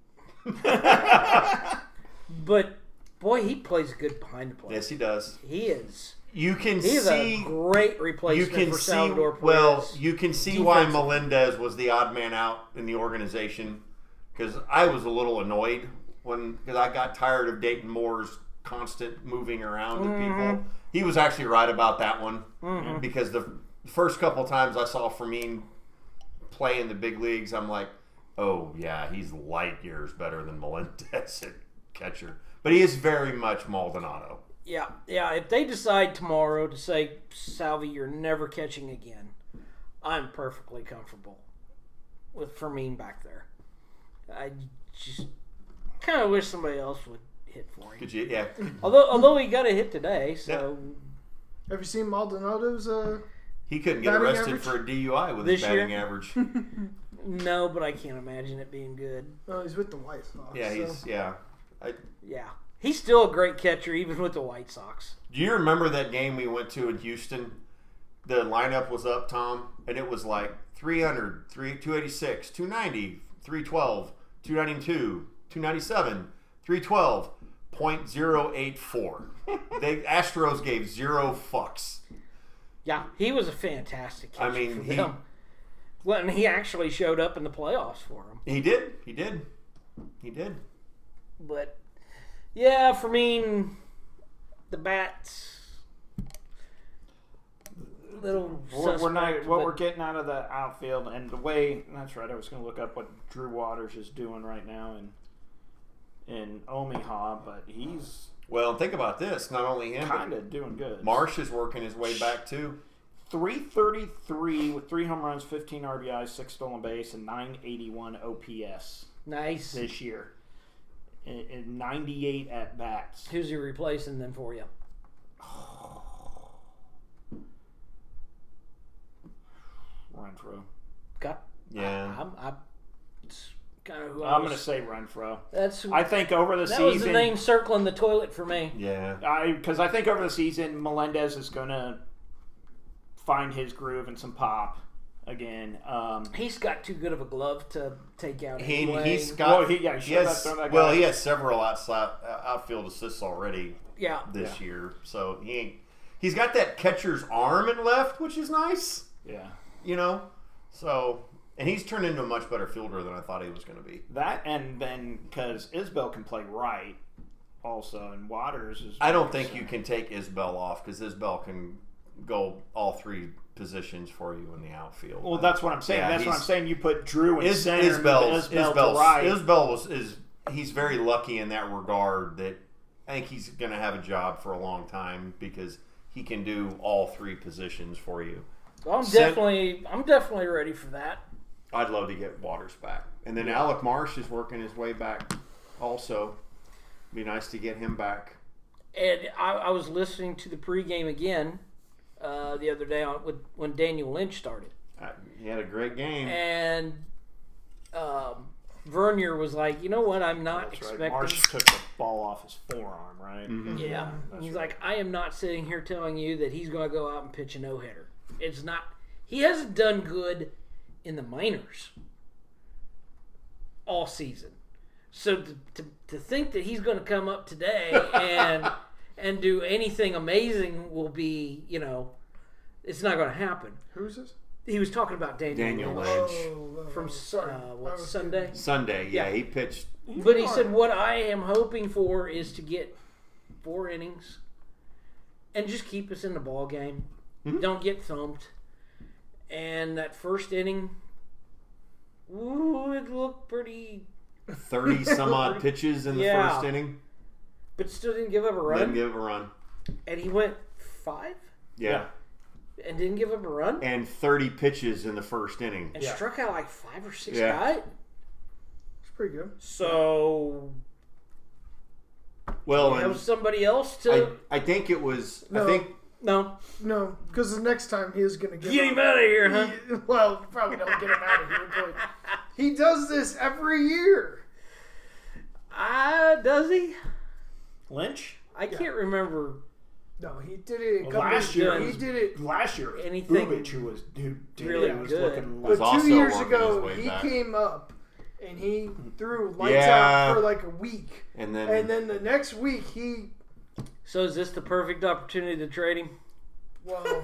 But, boy, he plays good behind the plate. Yes, he does. He is. You can He's see a great replacement for Salvador Perez. Well, you can see why Melendez was the odd man out in the organization. Because I was a little annoyed because I got tired of Dayton Moore's constant moving around with people. He was actually right about that one because the first couple times I saw Fermin play in the big leagues, I'm like, oh yeah, he's light years better than Melendez at catcher. But he is very much Maldonado. Yeah. If they decide tomorrow to say, Salvi, you're never catching again, I'm perfectly comfortable with Fermin back there. I just kind of wish somebody else would hit for him. Could you? Yeah. Although he got a hit today, so. Have you seen Maldonado's? He couldn't get batting arrested average? for a DUI with This his batting year? average. No, but I can't imagine it being good. Oh, he's with the White Sox. Yeah, so. Yeah. He's still a great catcher, even with the White Sox. Do you remember that game we went to in Houston? The lineup was up, Tom, and it was like 300, 286, 290, 312, 292, 297, 312, .084. The Astros gave 0 fucks. Yeah, he was a fantastic catcher for he them. Well, and he actually showed up in the playoffs for them. He did. But, yeah, Fermin, the bats, little we're not suspect, what but- we're getting out of the outfield and the way. That's right. I was going to look up what Drew Waters is doing right now in Omaha, but he's Well, think about this. Not only him, kind but of doing good. Marsh is working his way back too. 333 with 3 home runs, 15 RBIs, 6 stolen base, and 981 OPS Nice. this year. And 98 at bats. Who's he replacing then for you? Renfroe. Got. Yeah. I'm it's kind of who I'm going to say Renfroe. That's. I think over the that season. was the name circling the toilet for me. Yeah. Because I think over the season, Melendez is going to find his groove and some pop again. He's got too good of a glove to take out He anyway. has got. he has he has several outfield assists already Yeah. this year, so he's got that catcher's arm and left, which is nice. Yeah. You know, so and he's turned into a much better fielder than I thought he was going to be. That and then because Isbell can play right, also, and Waters is. I don't think you can take Isbell off because Isbell can go all 3 positions for you in the outfield. Well, that's what I'm saying. Yeah, that's what I'm saying. You put Drew in center, Isbell to right. He's very lucky in that regard that I think he's going to have a job for a long time because he can do all 3 positions for you. Well, I'm definitely ready for that. I'd love to get Waters back. And then Alec Marsh is working his way back also. Be nice to get him back. And I was listening to the pregame again the other day when Daniel Lynch started. He had a great game. And Vernier was like, you know what, I'm not That's expecting. right. Marsh took the ball off his forearm, right? Mm-hmm. Yeah. He's like, I am not sitting here telling you that he's going to go out and pitch a no-hitter. It's not. He hasn't done good in the minors all season. So to think that he's going to come up today and do anything amazing will be, it's not going to happen. Who's this? He was talking about Daniel Lynch. Lynch. From sorry. Sunday? Sunday, yeah, he pitched. But he said, what I am hoping for is to get 4 innings and just keep us in the ball game. Mm-hmm. Don't get thumped. And that first inning, it looked pretty... 30 some odd pitches in the first inning. But still didn't give up a run. Didn't give a run. And he went 5? Yeah. And didn't give up a run? And 30 pitches in the first inning. And struck out like 5 or 6 Yeah. guys? It's pretty good. So... Well, that and was somebody else to... I think it was. No. I think No. No, because the next time he is going to get Get him out of here, huh? Well, probably don't get him out of here, but he does this every year. Does he? Lynch? I can't remember No, he did it a couple last years. year. He did it. Last year, Anything Bubich, who was really was good. looking But Was like also 2 years working ago, his way he back. came up and he threw lights Yeah. out for like a week, And then, and then the next week he, So is this the perfect opportunity to trade him? well,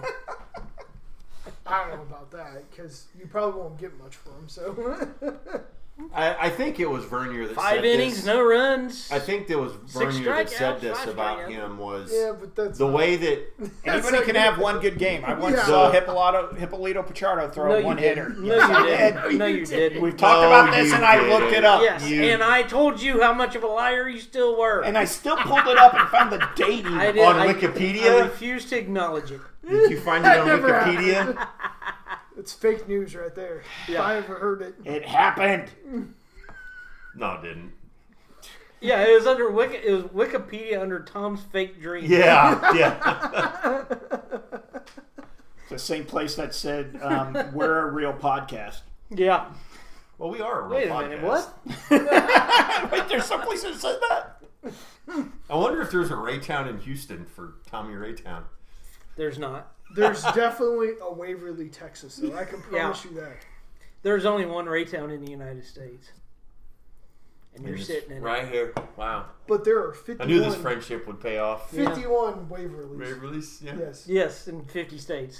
I don't know about that because you probably won't get much for him. So I think it was Vernier that 5 said innings, this. no runs. I think there was Six Vernier that said strikeouts, this 5 about strikeouts. him was yeah, but that's the not- way that anybody can have one good game. I once Yeah. saw Hippolito Pichardo throw No, a you one hitter. didn't. No, you didn't. No, you didn't. We've talked No, about this, you and I didn't. looked it up. Yes, You- and I told you how much of a liar you still were. And I still pulled it up and found the dating. I did. on I Wikipedia? refuse to acknowledge it. Did you find it on Never Wikipedia? happened. It's fake news right there. Yeah. If I ever heard it. It happened. No, it didn't. Yeah, it was under It was Wikipedia under Tom's fake dream. Yeah, yeah. It's the same place that said, we're a real podcast. Yeah. Well, we are a real Wait a podcast. minute. What? Wait, there's some place that said that? I wonder if there's a Raytown in Houston for Tommy Raytown. There's not. There's definitely a Waverly, Texas, though. I can promise you that. There's only one Raytown in the United States, and you're It's sitting in it. right here. Wow. But there are I 51, knew this friendship would pay off. 51 Waverlys. Waverly's, yeah. Yes. Yes, in 50 states.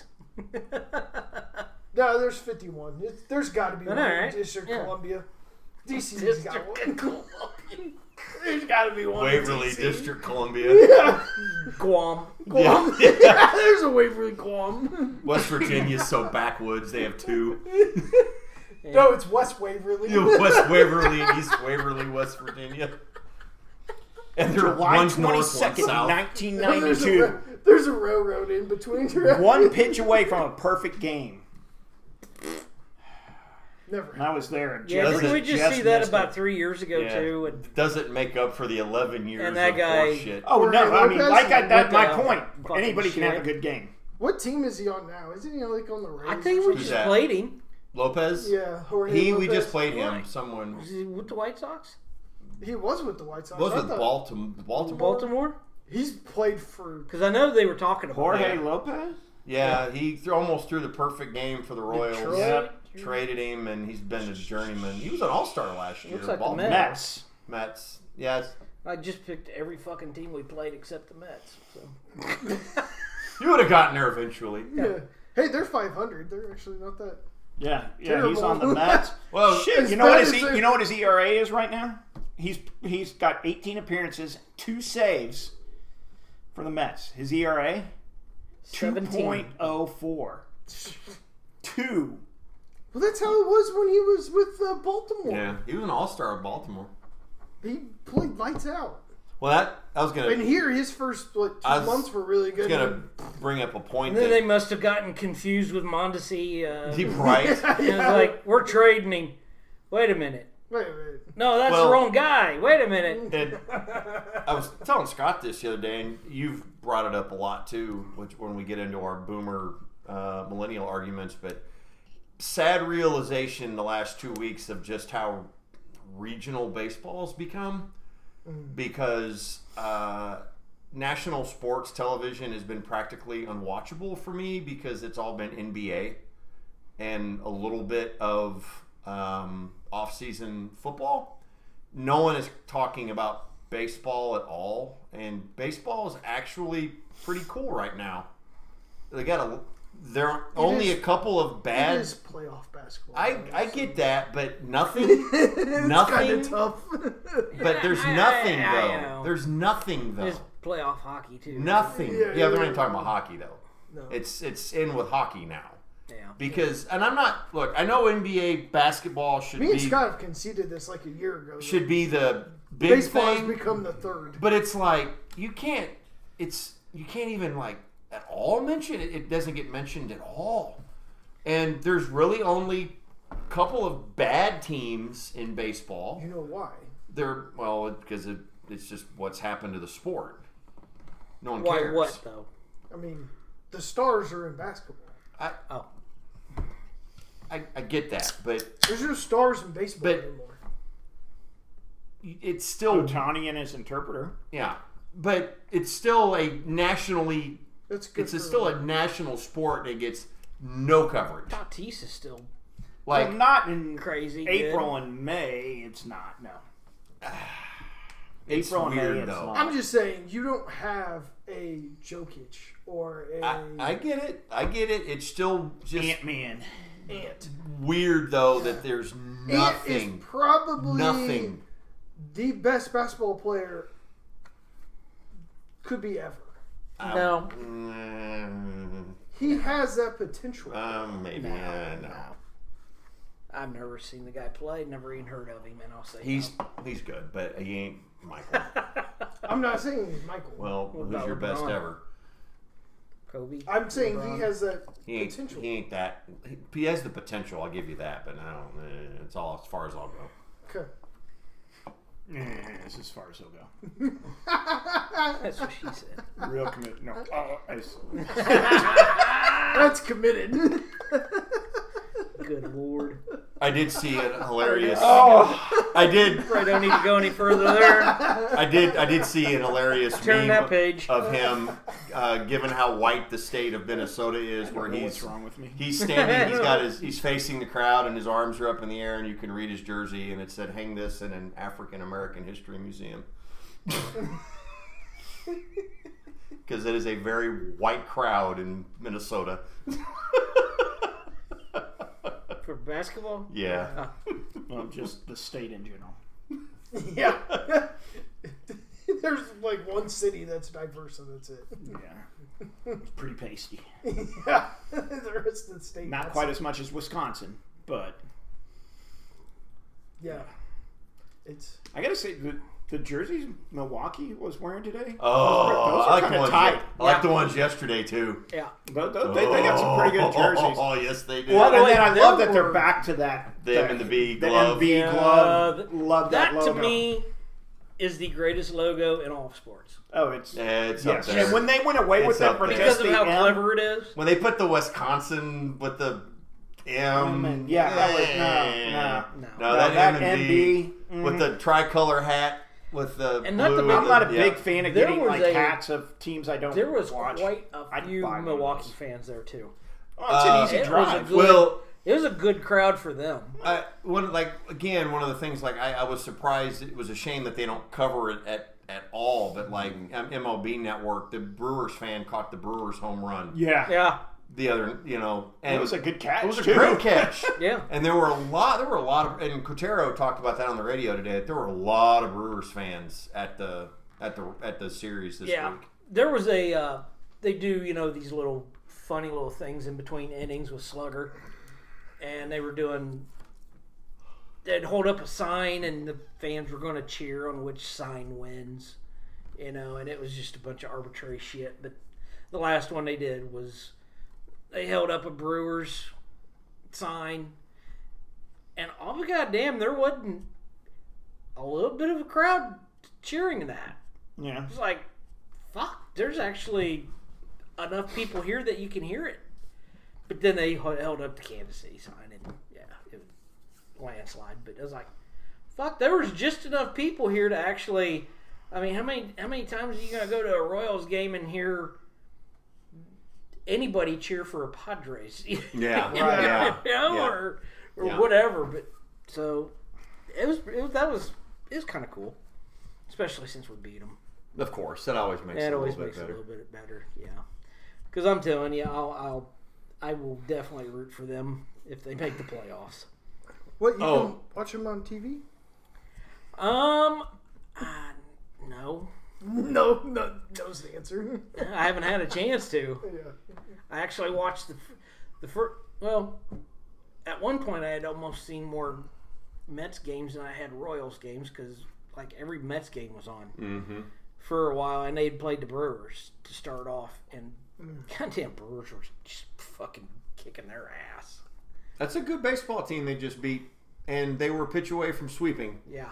No, there's 51. There's got to be one know, in right? District Yeah. Columbia. DC's District got one. There's got to be one. in Waverly, DC. District Columbia. Yeah. Guam. Guam. Yeah. Yeah, there's a Waverly, Guam. West Virginia's so backwoods. They have two. No, it's West Waverly. West Waverly, East Waverly, West Virginia. And they're July one's north, one's 22nd, south. 1992. There's a railroad in between. One pitch away from a perfect game. Never. And I was there. And Yeah, Does didn't we it just see that missed about it. 3 years ago Yeah. too? And Doesn't make up for the 11 years And that of guy- horseshit. Oh, no. I mean, Lopez like is that's my with the point. fucking Anybody can have a shit. good game. What team is he on now? Isn't he like on the Rays? I think we Who's just that? played him. Lopez? Yeah, Jorge We Lopez. just played him. Why? Someone Was he with the White Sox? He was with the White Sox. was I with thought- Baltimore. Baltimore? He's played for. Because I know they were talking about Jorge it. Lopez? Yeah, he almost threw the perfect game for the Royals. Detroit? Yep. Traded him, and he's been a journeyman. He was an all-star last year. Looks like the Baltimore. Mets. Mets. Yes. I just picked every fucking team we played except the Mets. So. You would have gotten there eventually. Yeah. Hey, they're 500. They're actually not that. Yeah, Terrible. he's on the Mets. Well, Shit, As you know what bad his as they- you know what his ERA is right now? He's got 18 appearances, 2 saves for the Mets. His ERA 17. 2.04. 2. Well, that's how it was when he was with Baltimore. yeah, he was an all-star of Baltimore. He played lights out. Well, I was And gonna here, his first like, 2 months were really good. bring up a point And then that they must have gotten confused with Mondesi. right. And it was like, we're trading him. Wait a minute. Wait a minute. No, that's Well- the wrong guy. Wait a minute. And I was telling Scott this the other day, and you've brought it up a lot too, which when we get into our boomer millennial arguments. But sad realization the last 2 weeks of just how regional baseball's become, because national sports television has been practically unwatchable for me because it's all been NBA and a little bit of off-season football. No one is talking about baseball at all, and baseball is actually pretty cool right now. There are only a couple of It bad. is playoff basketball. I get that, but nothing. It's kind nothing. of tough. But there's I- nothing I though. know. There's nothing though. It's playoff hockey, too. Nothing. Yeah, Yeah, they're yeah. not talking about hockey though. No. It's in with hockey now. Yeah. Because, and I'm not, look, I know NBA basketball should Me and be Scott have conceded this like a year ago. should be the big Baseball has thing, become the third. but it's like you can't even like at all mention it. It doesn't get mentioned at all. And there's really only a couple of bad teams in baseball. You know why? Because it's just what's happened to the sport. No one Why cares. what, though? I mean, the stars are in basketball. I get that, but There's no stars in baseball But- anymore. it's still Ohtani and his interpreter. yeah. But it's still a nationally. That's good. It's still a national sport that gets no coverage. Tatis is still Like Well, not in crazy. April and May. It's not. No. it's April and May. weird It's though. not. I'm just saying, you don't have a Jokic or a I get it. I get it. It's still just Ant-Man. Ant. weird though that there's Ant nothing. is probably Nothing. the best basketball player could be ever. No. He has that potential. Maybe. No. I've never seen the guy play. Never even heard of him, and I'll say He's good, but he ain't Michael. I'm not saying he's Michael. Well, What who's about your best LeBron? ever? Kobe. I'm saying LeBron. he has that He ain't. potential. He ain't that. He has the potential. I'll give you that, but I don't. It's all as far as I'll go. Okay. It's as far as he'll go. That's what she said. Real commit. No. That's committed. Good lord. I did see an hilarious. Oh, I did. I don't need to go any further there. I did see an hilarious Turn meme that page. of him, given how white the state of Minnesota is, where what's he's wrong with me? he's standing. He's facing the crowd, and his arms are up in the air, and you can read his jersey, and it said, "Hang this in an African American History Museum," because it is a very white crowd in Minnesota. For basketball? Yeah. Well, just the state in general. Yeah. There's like one city that's diverse, and that's it. Yeah. It's pretty pasty. Yeah. The rest of the state. Not quite as much as Wisconsin, but Yeah. It's. I gotta say the jerseys Milwaukee was wearing today. Oh, those I are like the kinda ones. tight. I like the ones yesterday too. Yeah. They got some pretty good jerseys. Oh, yes, they do. Well, And then I there love that they're were- back to that. The MB the glove. MB Yeah, glove. Love that That logo. to me is the greatest logo in all of sports. Oh, it's It's up yes. there. And when they went away with It's it up for there. Because just of the how M, clever it is. When they put the Wisconsin with the M, yeah, that was no, that M and MB, B with the tricolor hat with the And not blue the and big- I'm not a yeah. big fan of There getting was like a- hats of teams I don't There was watch. quite a I'd few buy one of Milwaukee those. fans there too. Oh, it's an easy It was a drive. good- Well, It was a good crowd for them. one of the things I was surprised. It was a shame that they don't cover it at all. But like MLB Network, the Brewers fan caught the Brewers home run. Yeah. Yeah. The other, and It was a good catch. It was a too. great catch. Yeah. And there were a lot of, and Cotero talked about that on the radio today. There were a lot of Brewers fans at the series this Yeah. week. There was they do, these little funny little things in between innings with Slugger. And they'd hold up a sign and the fans were going to cheer on which sign wins, and it was just a bunch of arbitrary shit. But the last one they did was they held up a Brewers sign, and all the goddamn, there wasn't a little bit of a crowd cheering that. Yeah. It's like, fuck, there's actually enough people here that you can hear it. But then they held up the Kansas City sign, and yeah, it was landslide. But I was like, fuck, there was just enough people here to actually. I mean, how many times are you gonna go to a Royals game and hear anybody cheer for a Padres? Yeah, You right. know, Yeah. or Yeah. whatever. But so it was kind of cool, especially since we beat them. Of course, that always makes It it a always little makes bit it a better. little bit better, yeah. Because I'm telling you, I will definitely root for them if they make the playoffs. What, you Oh. can watch them on TV? No, No's the answer. I haven't had a chance to. Yeah. I actually watched the first. Well, at one point I had almost seen more Mets games than I had Royals games because like every Mets game was on Mm-hmm. for a while, and they'd played the Brewers to start off, and goddamn Brewers were just fucking kicking their ass. That's a good baseball team they just beat, and they were a pitch away from sweeping. Yeah.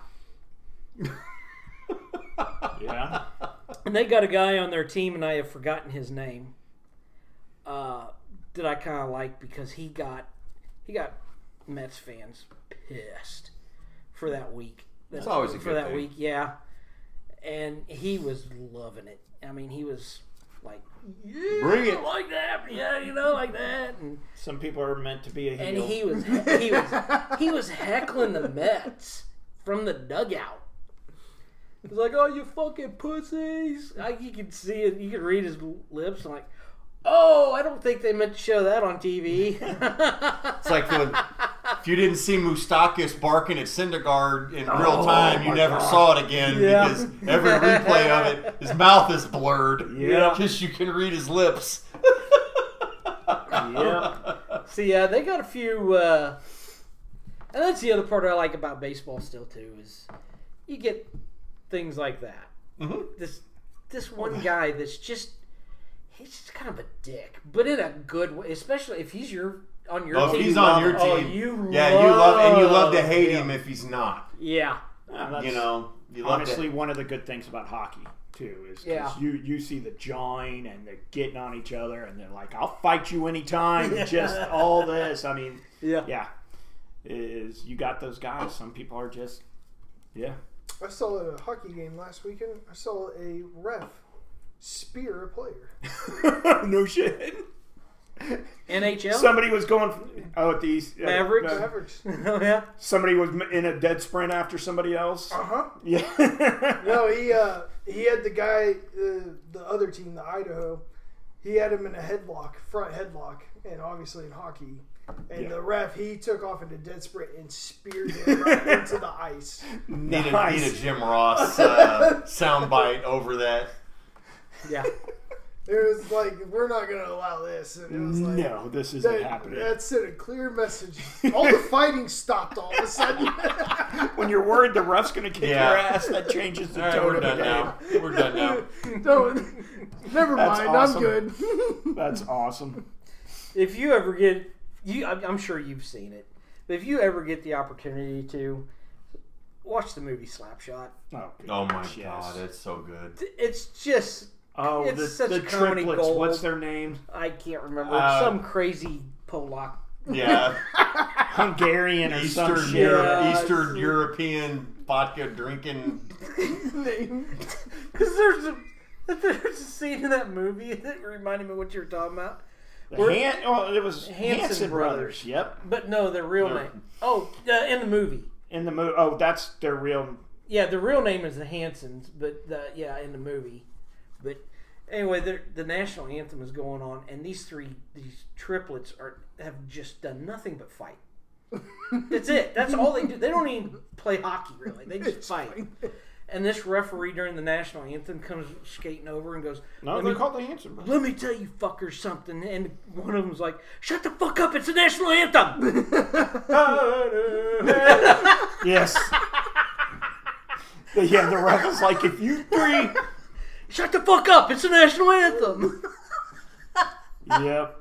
Yeah. And they got a guy on their team, and I have forgotten his name. that I kind of like because he got Mets fans pissed for that week. That's always a good for that thing. week, yeah. And he was loving it. I mean, he was like, yeah, Bring it. like that, yeah, like that. And Some people are meant to be a heel. and he was heckling the Mets from the dugout. He's like, "Oh, you fucking pussies!" You could see it. You could read his lips. Like, "Oh, I don't think they meant to show that on TV." It's like if you didn't see Moustakis barking at Syndergaard in real time, you never saw it again Yeah. because every replay of it, his mouth is blurred. Yeah. Because you can read his lips. Yeah. See, they got a few, and that's the other part I like about baseball still too is you get things like that. Mm-hmm. This one guy that's he's just kind of a dick, but in a good way. Especially if he's on your team. If he's on your Oh, team, you love to hate him. him if he's not. Yeah. That's You love honestly to. one of the good things about hockey too is 'cause Yeah. you see the jawing and the getting on each other and they're like, I'll fight you anytime. Just all this. I mean, Yeah. is you got those guys. Some people are just I saw a hockey game last weekend. I saw a ref spear a player. no shit. NHL. Somebody was going at these Mavericks? Mavericks. Oh yeah. Somebody was in a dead sprint after somebody else. Uh-huh. Yeah. No, he had the guy, the other team, the Idaho. He had him in a headlock, front headlock, and obviously in hockey. And the ref, he took off into dead sprint and speared him right into the ice. Need a Nice. Jim Ross soundbite over that. Yeah. It was like, we're not going to allow this. And it was like, No, this isn't that, happening. that sent a clear message. All the fighting stopped all of a sudden. When you're worried the ref's going to kick Yeah. your ass, that changes the All right, tone we're of the done game. now. We're done now. Never That's mind, awesome. I'm good. That's awesome. If you ever get I'm sure you've seen it, but if you ever get the opportunity to watch the movie Slapshot, Oh my goodness, yes. God, it's so good. it's just Oh, It's such the comedy triplets. gold. What's their names? I can't remember some crazy Polak. Yeah, Hungarian or some Eastern shit. Yeah. Eastern European vodka drinking. Because there's a scene in that movie that reminded me of what you were talking about. It was Hanson Hanson brothers. Brothers. Yep. But no, their real No. name. Oh, in the movie. In the movie. Oh, that's their real. Yeah, the real name is the Hansons, but in the movie. But anyway, the national anthem is going on, and these triplets have just done nothing but fight. That's it. That's all they do. They don't even play hockey really. They just fight. And this referee during the national anthem comes skating over and goes, No, they're called the Hanson Brothers. "Let me tell you fuckers something." And one of them's like, "Shut the fuck up! It's the national anthem." Yes. Yeah, the ref is like, if you three. Shut the fuck up! It's the national anthem. Yep.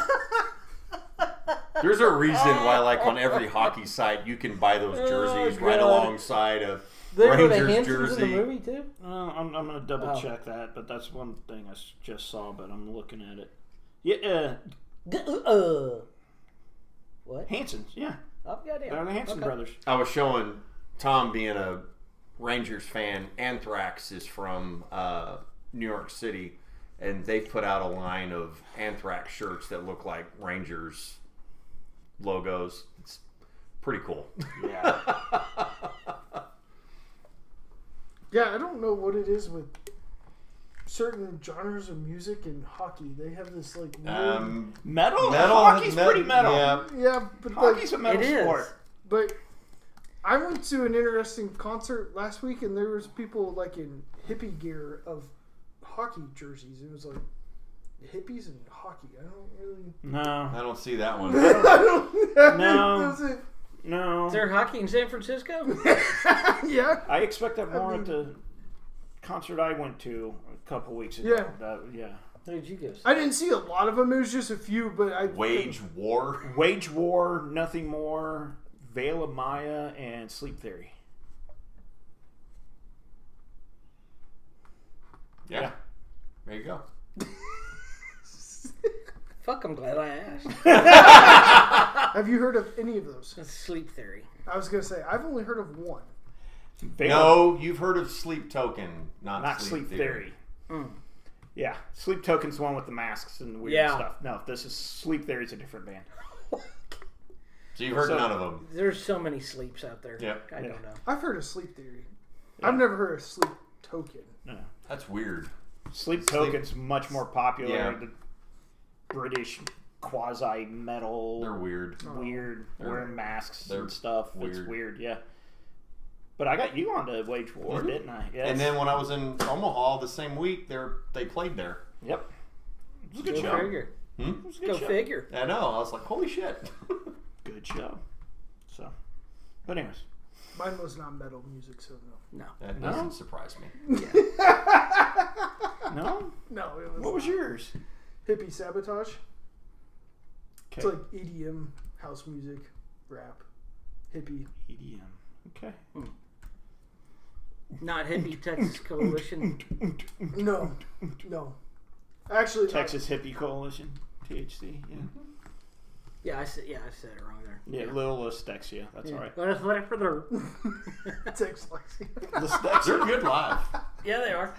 There's a reason why, like on every hockey site, you can buy those jerseys right God. alongside a They were the Rangers Hansons jersey. in the movie too. I'm going to double check that, but that's one thing I just saw, but I'm looking at it. Yeah, What? Hansons, yeah. Oh, goddamn. They're the Hanson Okay. brothers. I was showing Tom, being a Rangers fan, Anthrax is from New York City, and they put out a line of Anthrax shirts that look like Rangers logos. It's pretty cool. Yeah. Yeah, I don't know what it is with certain genres of music and hockey. They have this like weird, Metal? Hockey's pretty metal. Yeah. yeah, but Hockey's like, a metal It is. sport. but I went to an interesting concert last week, and there was people like in hippie gear of hockey jerseys. It was like hippies and hockey. I don't really. No. I don't see that one. I don't. No. It doesn't. No. Is there hockey in San Francisco? Yeah. I expect that more I mean- at the concert I went to a couple weeks ago. Yeah. Yeah. Who did you go see? I didn't see a lot of them. It was just a few, but I Wage War. Wage War, Nothing More, Veil of Maya, and Sleep Theory. Yeah. There you go. Fuck, I'm glad I asked. Have you heard of any of those? That's Sleep Theory. I was gonna say I've only heard of one. No, you've heard of Sleep Token, not Sleep Theory. Theory. Yeah, Sleep Token's the one with the masks and the weird stuff. No, this is Sleep Theory's a different band. So you've heard none of them. There's so many sleeps out there. Yep. I don't know. I've heard of Sleep Theory. Yeah. I've never heard of Sleep Token. No. That's weird. Sleep Token's much more popular. Yeah. The British quasi metal. They're weird. Weird, wearing masks they're and stuff. weird. It's weird, yeah. But I got you on to Wage War, didn't I? Yes. And then when I was in Omaha the same week, they played there. Yep. It was a good Go show. figure. It was a good Go show. figure. I know. I was like, holy shit. Good show. So, but anyways. Mine was not metal music, so no. No. That No? doesn't surprise me. No? No, it was. What was yours? Hippie Sabotage? It's Okay. like EDM, house music, rap, hippie. EDM. Okay. Not Hippie Texas Coalition. No. Actually, Texas Hippie Coalition. THC. Yeah. Yeah, I said it wrong there. Yeah, Little Lystexia. That's all right. But it's like for the. Text Lexi. Lystexia. They're good live. Yeah, they are.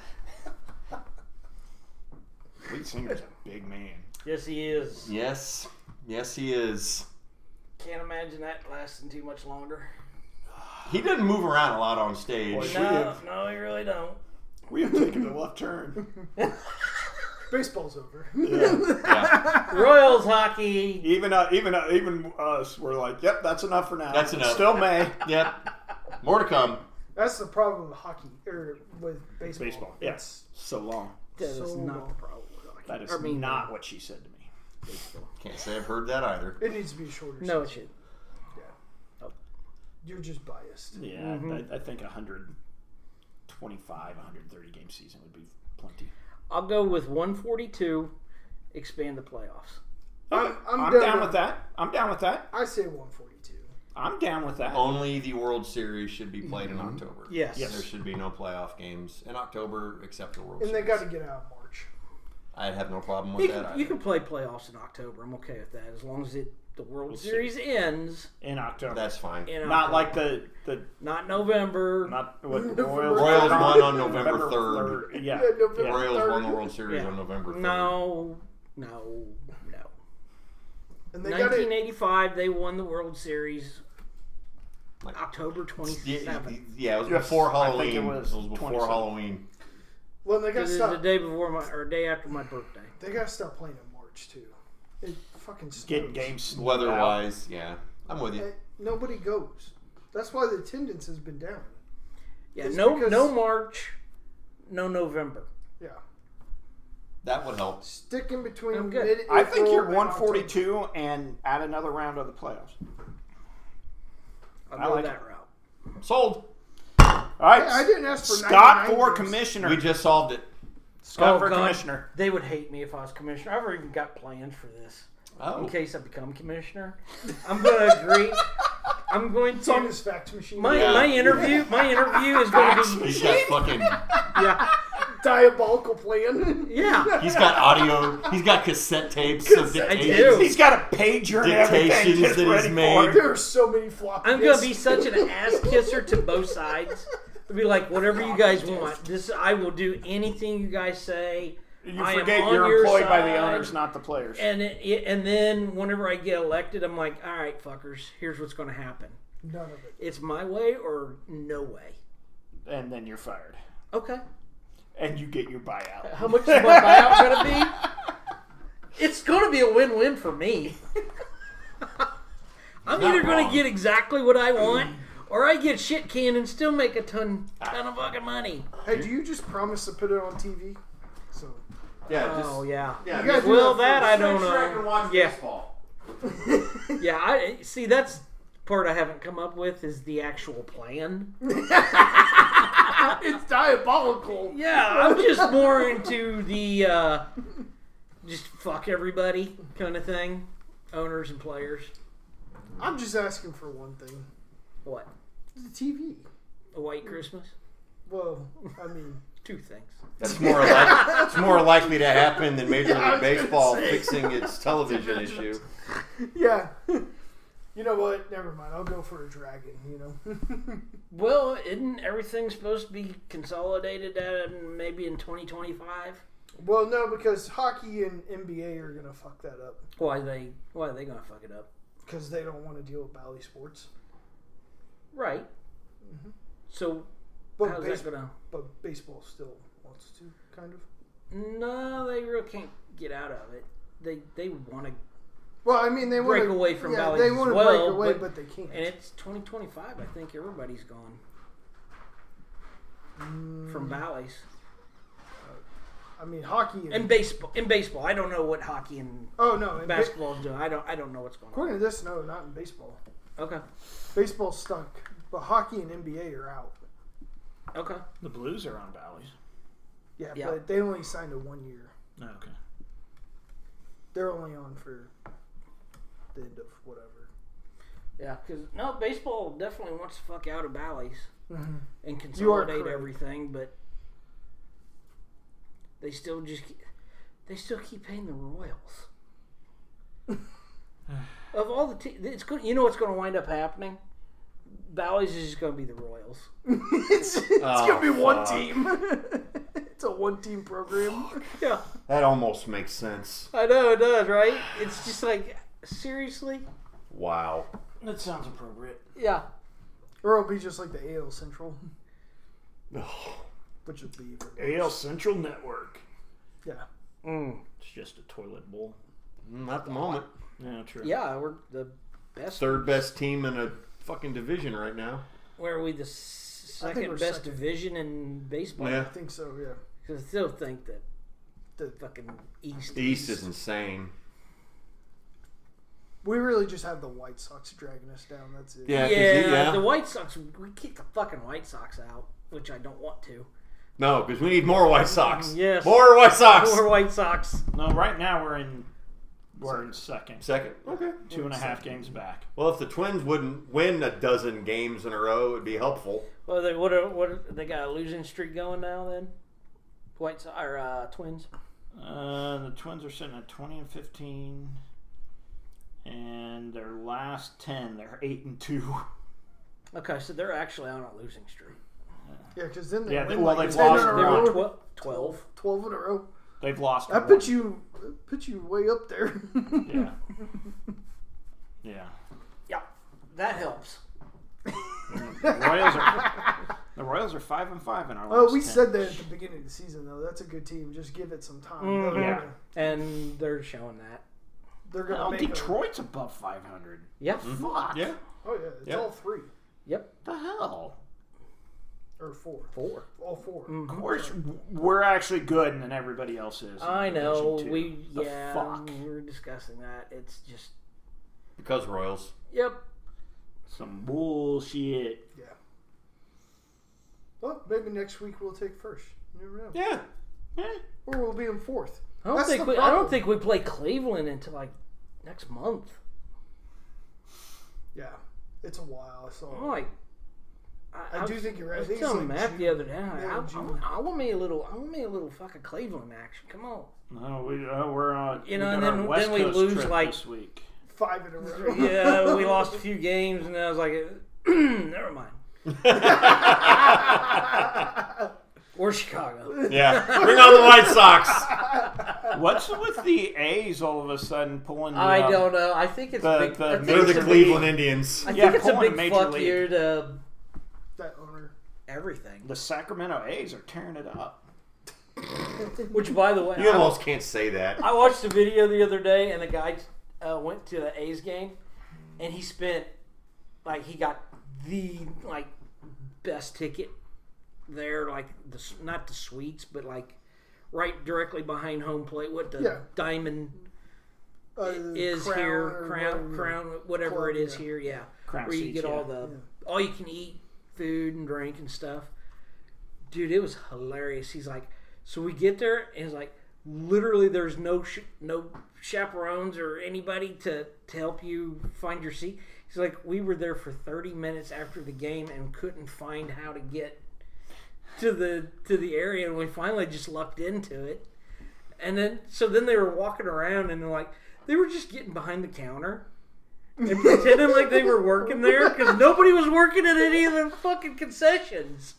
Lead singer's a big man. Yes, he is. Yes. Yes, he is. Can't imagine that lasting too much longer. He doesn't move around a lot on stage. Boy, No, you really don't. We have taken a left turn. Baseball's over. Yeah. Royals hockey. Even us, we're like, yep, that's enough for now. That's enough. Still May. Yep. More to come. That's the problem with hockey, or with baseball. Baseball. Yes. So long. That is So not long. the problem with hockey. That is I mean, not what she said to me. baseball. Can't say I've heard that either. It needs to be shorter. No, it should. You're just biased. Yeah, Mm-hmm. I think 125, 130 game season would be plenty. I'll go with 142. Expand the playoffs. I'm down with that. I'm down with that. I say 142. I'm down with that. Only the World Series should be played in October. Yes. There should be no playoff games in October except the World And they Series. got to get out of March. I'd have no problem with that either. You can play playoffs in October. I'm okay with that as long as the World Series ends In October. That's fine. in not October. like the Not November. not what the Royals Royals won on November 3rd. Yeah. Yeah, November yeah. Royals won the 3rd. World Series Yeah. on November 3rd. No. And they got it. 1985, they won the World Series. Like- October 27th. Yeah, it was Yes, before I think Halloween. it was before 27th. Halloween. Well, they got It to is the stop. day before day after my birthday. They got to stop playing in March too. It fucking snows. Getting games. Weather-wise, yeah. I'm with you. Nobody goes. That's why the attendance has been down. Yeah, It's no because- March, no November. Yeah. That would help. Stick in between I'm good. mid-April I think you're and 142 and add another round of the playoffs. I'll I go like that it. route. Sold. All right. Hey, I didn't ask for Scott 99 for games. commissioner. We just solved it. Scott for God, commissioner. They would hate me if I was commissioner. I've already got plans for this. Oh. In case I become commissioner, I'm going to agree. I'm going It's on to. his fax machine. My Yeah. interview is going to be He's got fucking. yeah. Diabolical plan. Yeah. He's got audio. He's got cassette tapes of I dictations. do. He's got a pager and everything Dictations just that he's ready made. for it. There are so many floppy I'm going to be disks. such an ass kisser to both sides. I'll be like, whatever you guys want. This I will do anything you guys say. You I am forget on you're your employed by the side. owners, not the players. And then whenever I get elected, I'm like, all right, fuckers, here's what's going to happen. None of it. It's my way or no way. And then you're fired. Okay. And you get your buyout. How much is my buyout going to be? It's going to be a win-win for me. I'm not either going wrong. to get exactly what I want, or I get shit canned and still make a ton of fucking money. Hey, do you just promise to put it on TV? So Yeah, Oh yeah. yeah. You gotta do Well, that that I first. don't Make sure I can know. watch Yeah, baseball. yeah. I see. That's part I haven't come up with is the actual plan. it's diabolical. Yeah, I'm just more into the just fuck everybody kind of thing, owners and players. I'm just asking for one thing: What? the TV. A white Christmas? Well, I mean, two things. That's it's more likely to happen than Major League Baseball fixing its television issue. Yeah. You know what? Never mind. I'll go for a dragon, you know? Well, isn't everything supposed to be consolidated maybe in 2025? Well, no, because hockey and NBA are going to fuck that up. Why are they going to fuck it up? Because they don't want to deal with Bally Sports. Right. Mm-hmm. So, But, how's that going to... but baseball still wants to, kind of. No, they really can't get out of it. They want to Well, I mean, they want break away from Bally they as want to well, break away, but they can't. And it's 2025. I think everybody's gone from Bally's. I mean, hockey And baseball. In baseball, I don't know what hockey and in basketball is doing. I don't know what's going on. according to this, no, not in baseball. Okay. Baseball's stuck, but hockey and NBA are out. Okay. The Blues are on Bally's. Yeah, Yeah. but they only signed a 1 year. Oh, okay. They're only on for the end of whatever. Yeah, because baseball definitely wants to fuck out of Bally's Mm-hmm. and consolidate correct. everything, but they still keep paying the Royals. Of all the teams, it's good. You know what's going to wind up happening? Bally's is just going to be the Royals. it's gonna be one fuck. team. It's a one-team program. Yeah, That almost makes sense. I know it does, right? It's just like, seriously? Wow. That sounds appropriate. Yeah. Or it'll be just like the AL Central, which would be AL Central Network. yeah. It's just a toilet bowl. Not at the moment. Yeah, true. Yeah, we're the best. Third best team in a fucking division right now. Where are we? The we're second best second. division in baseball? Yeah. I think so. Yeah. Because I still think that The fucking East. The East is insane. We really just have the White Sox dragging us down. That's it. Yeah, 'cause Yeah, the White Sox. We kick the fucking White Sox out, which I don't want to. No, because we need more White Sox. Yes. More White Sox. More White Sox. No, right now we're in second. Second. Okay. 2.5 games back. Well, if the Twins wouldn't win a dozen games in a row, it'd be helpful. Well, they got a losing streak going now. Then White Sox or Twins. The Twins are sitting at 20-15, and their last 10, they're 8-2. Okay, so they're actually on a losing streak. Yeah, because then they Yeah, win well, like they've 10 lost in a They row. won 12. 12 in a row. They've lost. That put you way up there. Yeah. Yeah. Yeah, that helps. The Royals are 5-5 in our last Oh, we 10. said that at the beginning of the season, though. That's a good team. Just give it some time. Mhm. Yeah. And they're showing that. They're gonna Well, make Detroit's above 500. Yep. Fuck. Yeah. Oh yeah, it's Yeah. all three Yep. The hell? or four. 4. All four. Mm. Of course, we're actually good, and then everybody else is. in I know. Division Two. The fuck? We were discussing that. It's just. Because Royals. Yep. Some bullshit. Yeah. Well, maybe next week we'll take first. You never know. Yeah. Or we'll be in fourth. I don't That's think the I problem. don't think we play Cleveland until like next month. Yeah, it's a while. So I'm like, I do think you're right. I I was think it's telling like Matt June. the other day. Yeah, June. I want me a little fucking Cleveland action. Come on. No, we're on. You know, we and got our then West we Coast lose, trip like- this week. 5 in a row. Yeah, we lost a few games, and I was like, never mind. Or Chicago. Yeah. Bring on the White Sox. What's with the A's all of a sudden pulling? I don't know. I think it's the- big. the I think They're it's the a Cleveland big, Indians. I Yeah, think it's a pulling big Major fuck League. you to That owner. everything. The Sacramento A's are tearing it up. Which, by the way, You almost can't say that. I watched a video the other day, and a guy went to the A's game, and he spent he got the best ticket there, not the suites, but right directly behind home plate. What the diamond is Crown here, or crown, whatever Club, it is yeah. here, yeah, Crown where you seats, get all yeah. the all you can eat food and drink and stuff. Dude, it was hilarious. He's like, so we get there, and it's like, literally, there's no chaperones or anybody to help you find your seat. He's like, we were there for 30 minutes after the game and couldn't find how to get to the area, and we finally just lucked into it. And then they were walking around, and they were just getting behind the counter and pretending like they were working there because nobody was working at any of the fucking concessions.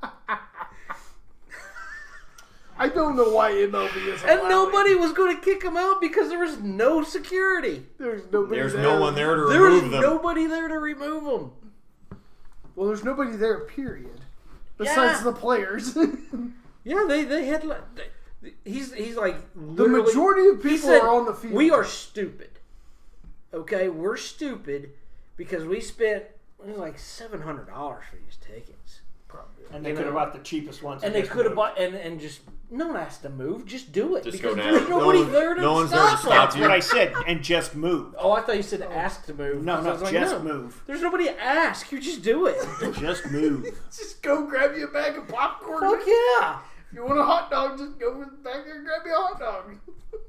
I don't know why MLB is And nobody was going to kick them out because there was no security. There's nobody. There's there. no one there to There remove was them. nobody there to remove them. Well, there's nobody there. Period. Besides the players. Yeah, they had like. He's like The majority of people are on the field. We are stupid. Okay, we're stupid because we spent like $700 for these tickets. Probably. And they could have bought the cheapest ones. And they could have bought and just no one has to move. Just do it Just because go down. there's nobody No one- there to no one's there stop to them. stop That's what I said. And just move. Oh, I thought you said ask to move. No, I no, was like, just no. move. There's nobody to ask. You just do it. Just move. Just go grab you a bag of popcorn. Fuck yeah. If you want a hot dog, just go back there and grab you a hot dog.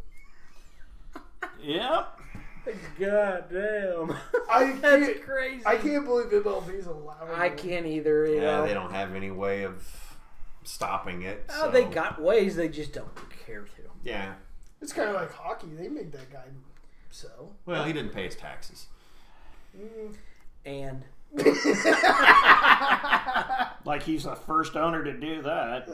Yep. God damn. That's That's crazy. I can't believe MLB's allowing I it. can't either. You Yeah, know. they don't have any way of stopping it. Oh, So. they got ways. They just don't care to. Yeah. It's kind of like hockey. They made that guy so. Well, he didn't pay his taxes. And Like he's the first owner to do that.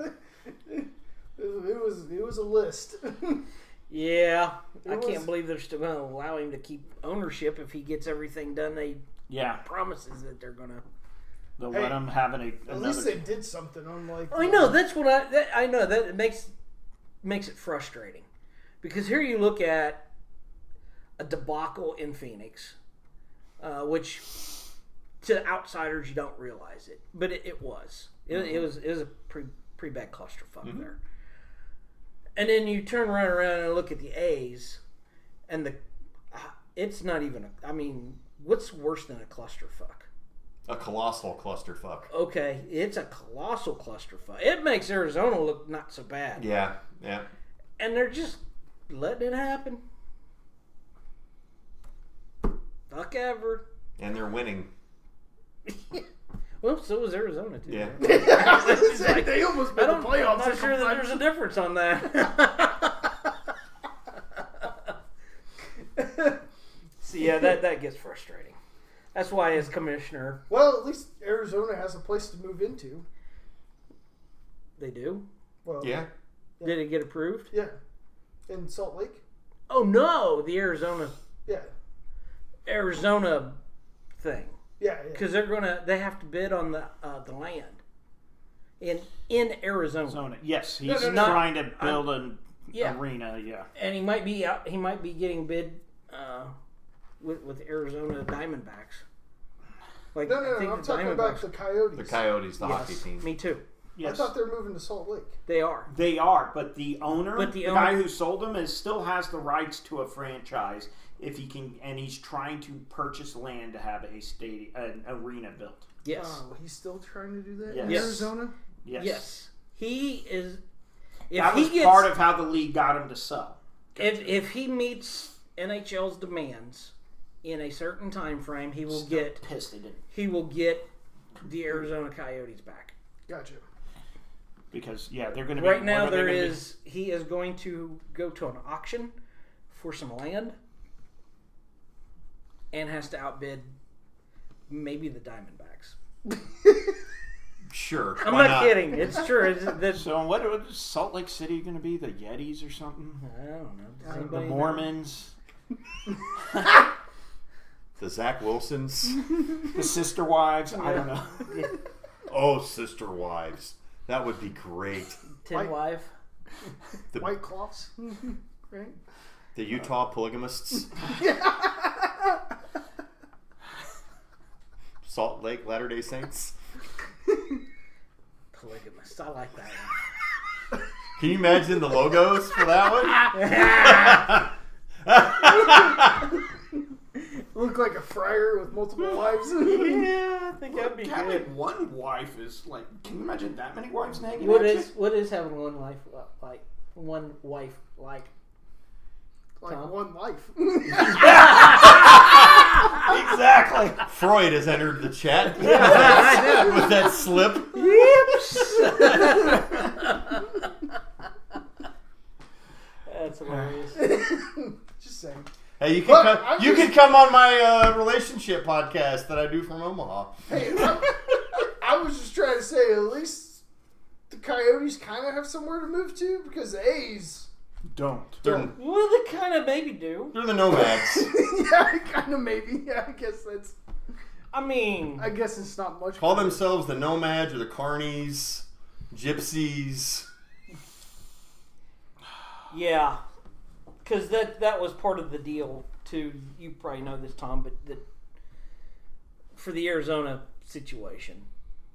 It was a list. yeah, I was- can't believe they're still going to allow him to keep ownership if he gets everything done. They Yeah. promises that they're going to. They'll Hey, let him have At least another. they did something. Unlike I know that's what I know that it makes it frustrating because here you look at a debacle in Phoenix, which to outsiders you don't realize it, but it was. It was a pretty bad clusterfuck there. And then you turn right around and look at the A's, and it's not even. I mean, what's worse than a clusterfuck? A colossal clusterfuck. Okay, it's a colossal clusterfuck. It makes Arizona look not so bad. Yeah, yeah. And they're just letting it happen. Fuck ever. And they're winning. Well, so was Arizona too. Yeah. Right? They almost I made the don't. playoffs. I'm not sure that there's a difference on that. So yeah, that gets frustrating. That's why, as commissioner, Well, at least Arizona has a place to move into. they do. Well, Yeah. Did it get approved? yeah. In Salt Lake. Oh no, the Arizona Yeah. thing. Yeah. Because they have to bid on the land in Arizona, Arizona. Yes, he's No, no. trying to build an Yeah. arena. Yeah. and he might be getting bid with Arizona Diamondbacks. Like No. I think I'm the talking about Diamondbacks. the Coyotes. The Coyotes, the hockey Yes, team. me too. Yes. I thought they were moving to Salt Lake. They are. They are, but the owner, But the the guy owner- who sold them, still has the rights to a franchise if he can, and he's trying to purchase land to have an arena built. Yes. Oh, he's still trying to do that Yes. in Arizona? Yes, Yes. He is. If that he was gets, part of how the league got him to sell. if he meets NHL's demands in a certain time frame, he will get Pissed they didn't, the Arizona Coyotes back. Gotcha. because they're going to be Right now, what are they gonna he is going to go to an auction for some land and has to outbid maybe the Diamondbacks. Sure. I'm why not kidding. It's true. be. So what is Salt Lake City going to be? The Yetis or something? I don't know. Does The anybody know? Mormons? The Zach Wilsons. The Sister Wives? I don't know. Oh, Sister Wives. That would be great. Tin Live. White cloths. Right? The Utah polygamists. Salt Lake Latter-day Saints. Polygamist. I like that one. Can you imagine the logos for that one? Look like a friar with multiple wives. Yeah, I think that'd be Having good. one wife is like, can you imagine that many wives nagging What at is having one life like? One wife like? Like Tom? one life. Exactly. Freud has entered the chat I know. with that slip. Yips. Hey, you But can I'm you just- can come on my relationship podcast that I do from Omaha. Hey, I was just trying to say, at least the Coyotes kind of have somewhere to move to, because the A's, Don't. They're, Well, they kind of maybe do. they're the nomads. yeah, kind of maybe. Yeah, I guess I guess it's not much. Call themselves the nomads or the carnies, gypsies. yeah, because that was part of the deal too. You probably know this, Tom, but for the Arizona situation,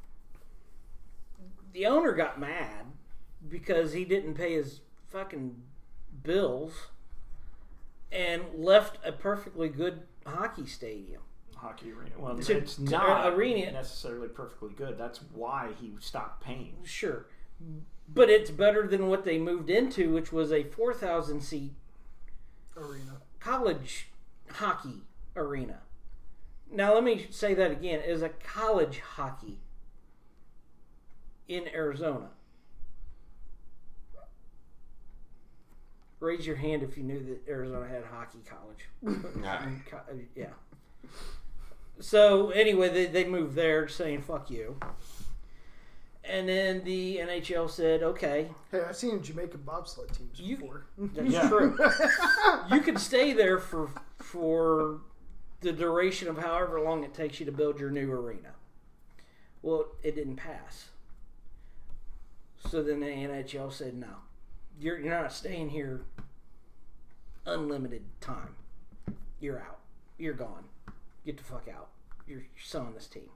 the owner got mad because he didn't pay his fucking bills and left a perfectly good hockey stadium. Hockey arena. Well, To- it's to- not arena. necessarily perfectly good. That's why he stopped paying. Sure, but it's better than what they moved into, which was a 4,000 seat arena. college hockey arena. Now, let me say that again: it is a college hockey in Arizona. Raise your hand if you knew that Arizona had hockey college. Yeah. So anyway, they moved there, saying "fuck you," and then the NHL said, "Okay, Hey, I've seen Jamaican bobsled teams before. that's Yeah. true. You can stay there for the duration of however long it takes you to build your new arena." Well, it didn't pass. So then the NHL said, "No, you're not staying here unlimited time. You're out. You're gone. Get the fuck out. You're selling this team."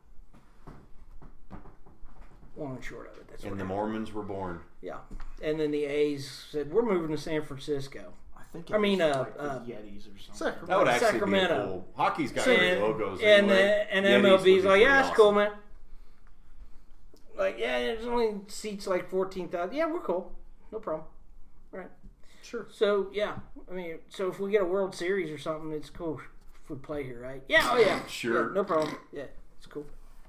Long and short of it, that's And what the happened. Mormons were born. Yeah, and then the A's said, "We're moving to San Francisco." I think. I mean, like the Yetis or something. Sacramento. That would actually Sacramento. be cool. Hockey's got So- great logos. And anyway. and Yetis would MLB's be like, pretty "Yeah, that's awesome. cool, man." Like, yeah, there's only seats like 14,000. Yeah, we're cool, no problem. Right. Sure. So yeah, I mean, so if we get a World Series or something, it's cool if we play here, right? Yeah, oh yeah, Sure. yeah, no problem. Yeah, it's cool.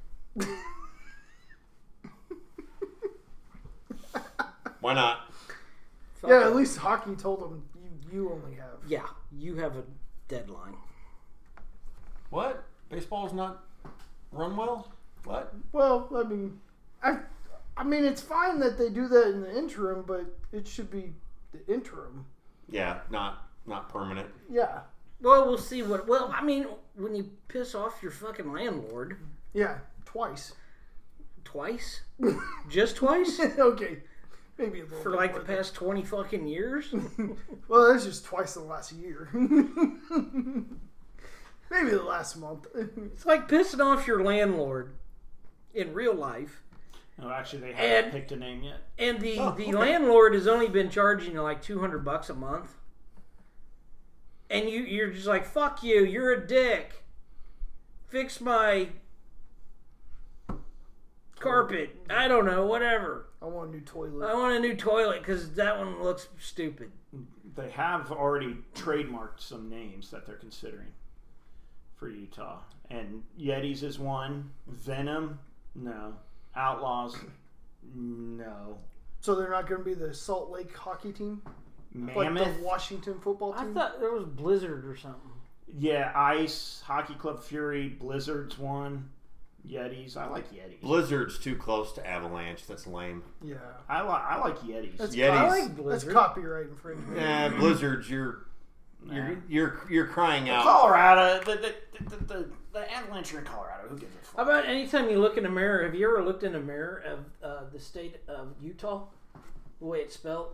Why not? Fuck Yeah, it. at least hockey told them you only have. Yeah, you have a deadline. What? Baseball's not run well? What? Well, I mean, it's fine that they do that in the interim, but it should be the interim. Yeah, not permanent. Yeah. Well, we'll see what. Well, I mean, when you piss off your fucking landlord Yeah, twice. twice, just twice, Okay. Maybe a little for bit like the more than- past 20 fucking years. Well, that's just twice in the last year. Maybe the last month. It's like pissing off your landlord in real life. No, actually, they haven't And- picked a name yet. And the okay. landlord has only been charging you like $200 a month. And you're just like, fuck you, you're a dick. Fix my carpet. I don't know, whatever. I want a new toilet. I want a new toilet because that one looks stupid. They have already trademarked some names that they're considering for Utah. And Yetis is one. Venom, no. Outlaws, no. So they're not going to be the Salt Lake hockey team? Like Mammoth, the Washington football I team? thought there was Blizzard or something. yeah. Ice, Hockey Club Fury, Blizzard's one. Yetis, I like Yetis. Blizzard's too close to Avalanche. That's lame. Yeah. I like Yetis. That's, Yetis. I like that's Blizzard. copyright infringement. Yeah, Blizzard's you're crying out. Colorado, the Avalanche are in Colorado. Who gives a How fuck? about anytime you look in a mirror, have you ever looked in a mirror of the state of Utah? The way it's spelled?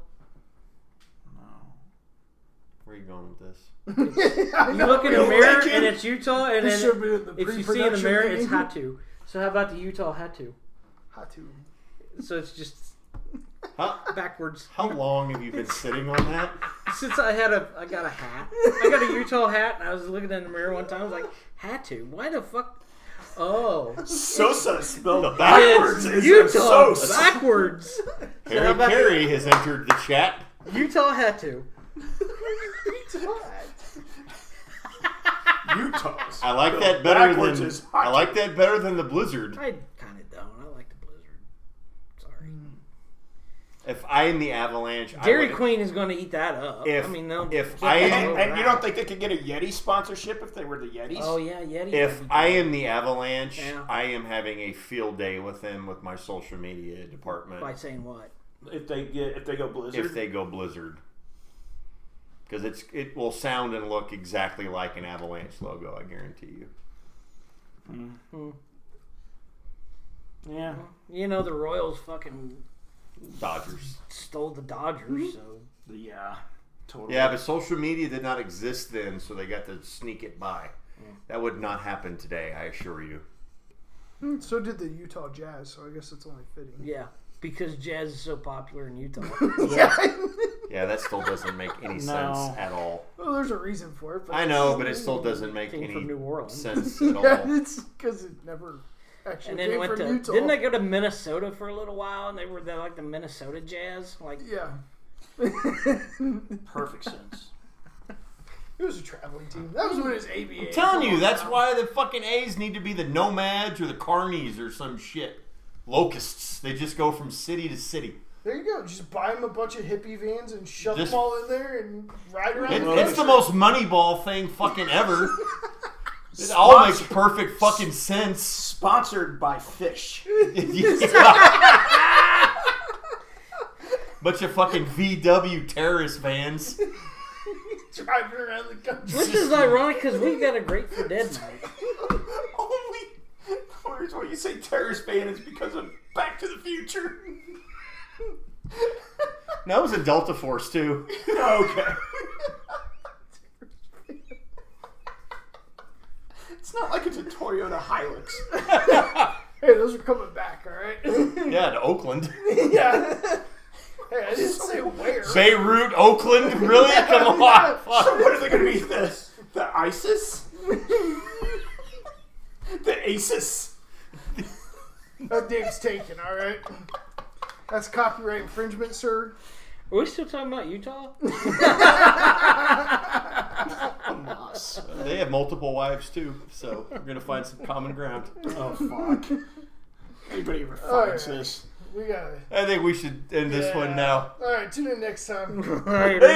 Where are you going with this? You look in a mirror and it's Utah, and This then should be in the if you see in the pre-production mirror, meeting. it's Hatu. So how about the Utah Hatu? Hatu. So it's just How, backwards. how long have you been sitting on that? Since I got a hat. I got a Utah hat, and I was looking in the mirror one time. I was like, Hatu? Why the fuck? Oh, Sosa spelled backwards. it's Utah Sosa. backwards. Harry how about Carey has entered the chat. Utah Hatu. Utah's. I like that better Backwards than is I like that better than the Blizzard. I kind of don't. I like the Blizzard. Sorry. If I am the Avalanche, Dairy Queen is going to eat that up. If- I mean, they'll if get I that am- over And you that. don't think they could get a Yeti sponsorship if they were the Yetis? Oh yeah, Yeti. If would be I good. am the Avalanche, Yeah. I am having a field day with them with my social media department. By saying what? If they go Blizzard? If they go Blizzard, because it will sound and look exactly like an Avalanche logo. I guarantee you. Yeah. You know, the Royals fucking Dodgers. stole the Dodgers, so Yeah. Totally. Yeah, but social media did not exist then, so they got to sneak it by. That would not happen today, I assure you. So did the Utah Jazz, so I guess it's only fitting. yeah, because jazz is so popular in Utah. Yeah. Yeah, that still doesn't make any sense at all. Well, there's a reason for it. But I know, but it still doesn't make Came any from New Orleans. sense at Yeah, all. it's because it never actually And then came went from to Utah. didn't they go to Minnesota for a little while? And they're like the Minnesota Jazz. Like Yeah. Perfect sense. It was a traveling team. That was when it was ABA. I'm telling you, that's why the fucking A's need to be the Nomads or the Carnies or some shit. Locusts. They just go from city to city. There you go. Just buy them a bunch of hippie vans and shove Just- them all in there and ride around. It's the most Moneyball thing fucking ever. It all makes perfect fucking sense. Sponsored by Fish. Bunch of fucking VW terrorist vans. driving around the country. which is ironic because we've got a Grateful Dead night. Only. Where's what you say terrorist fan is because of Back to the Future. That was in Delta Force too. Okay. It's not like it's a Toyota Hilux. Hey, those are coming back, all right? Yeah, to Oakland. Yeah. Hey, I didn't say where. Beirut, Oakland? Really? Come on. So Fuck. what are they going to be? The ISIS? The ASIS? That name's taken, all right? That's copyright infringement, sir. Are we still talking about Utah? They have multiple wives too, so we're gonna find some common ground. Oh, fuck. Anybody ever All finds right. this? We got it. I think we should end this one now. All right, tune in next time. Later.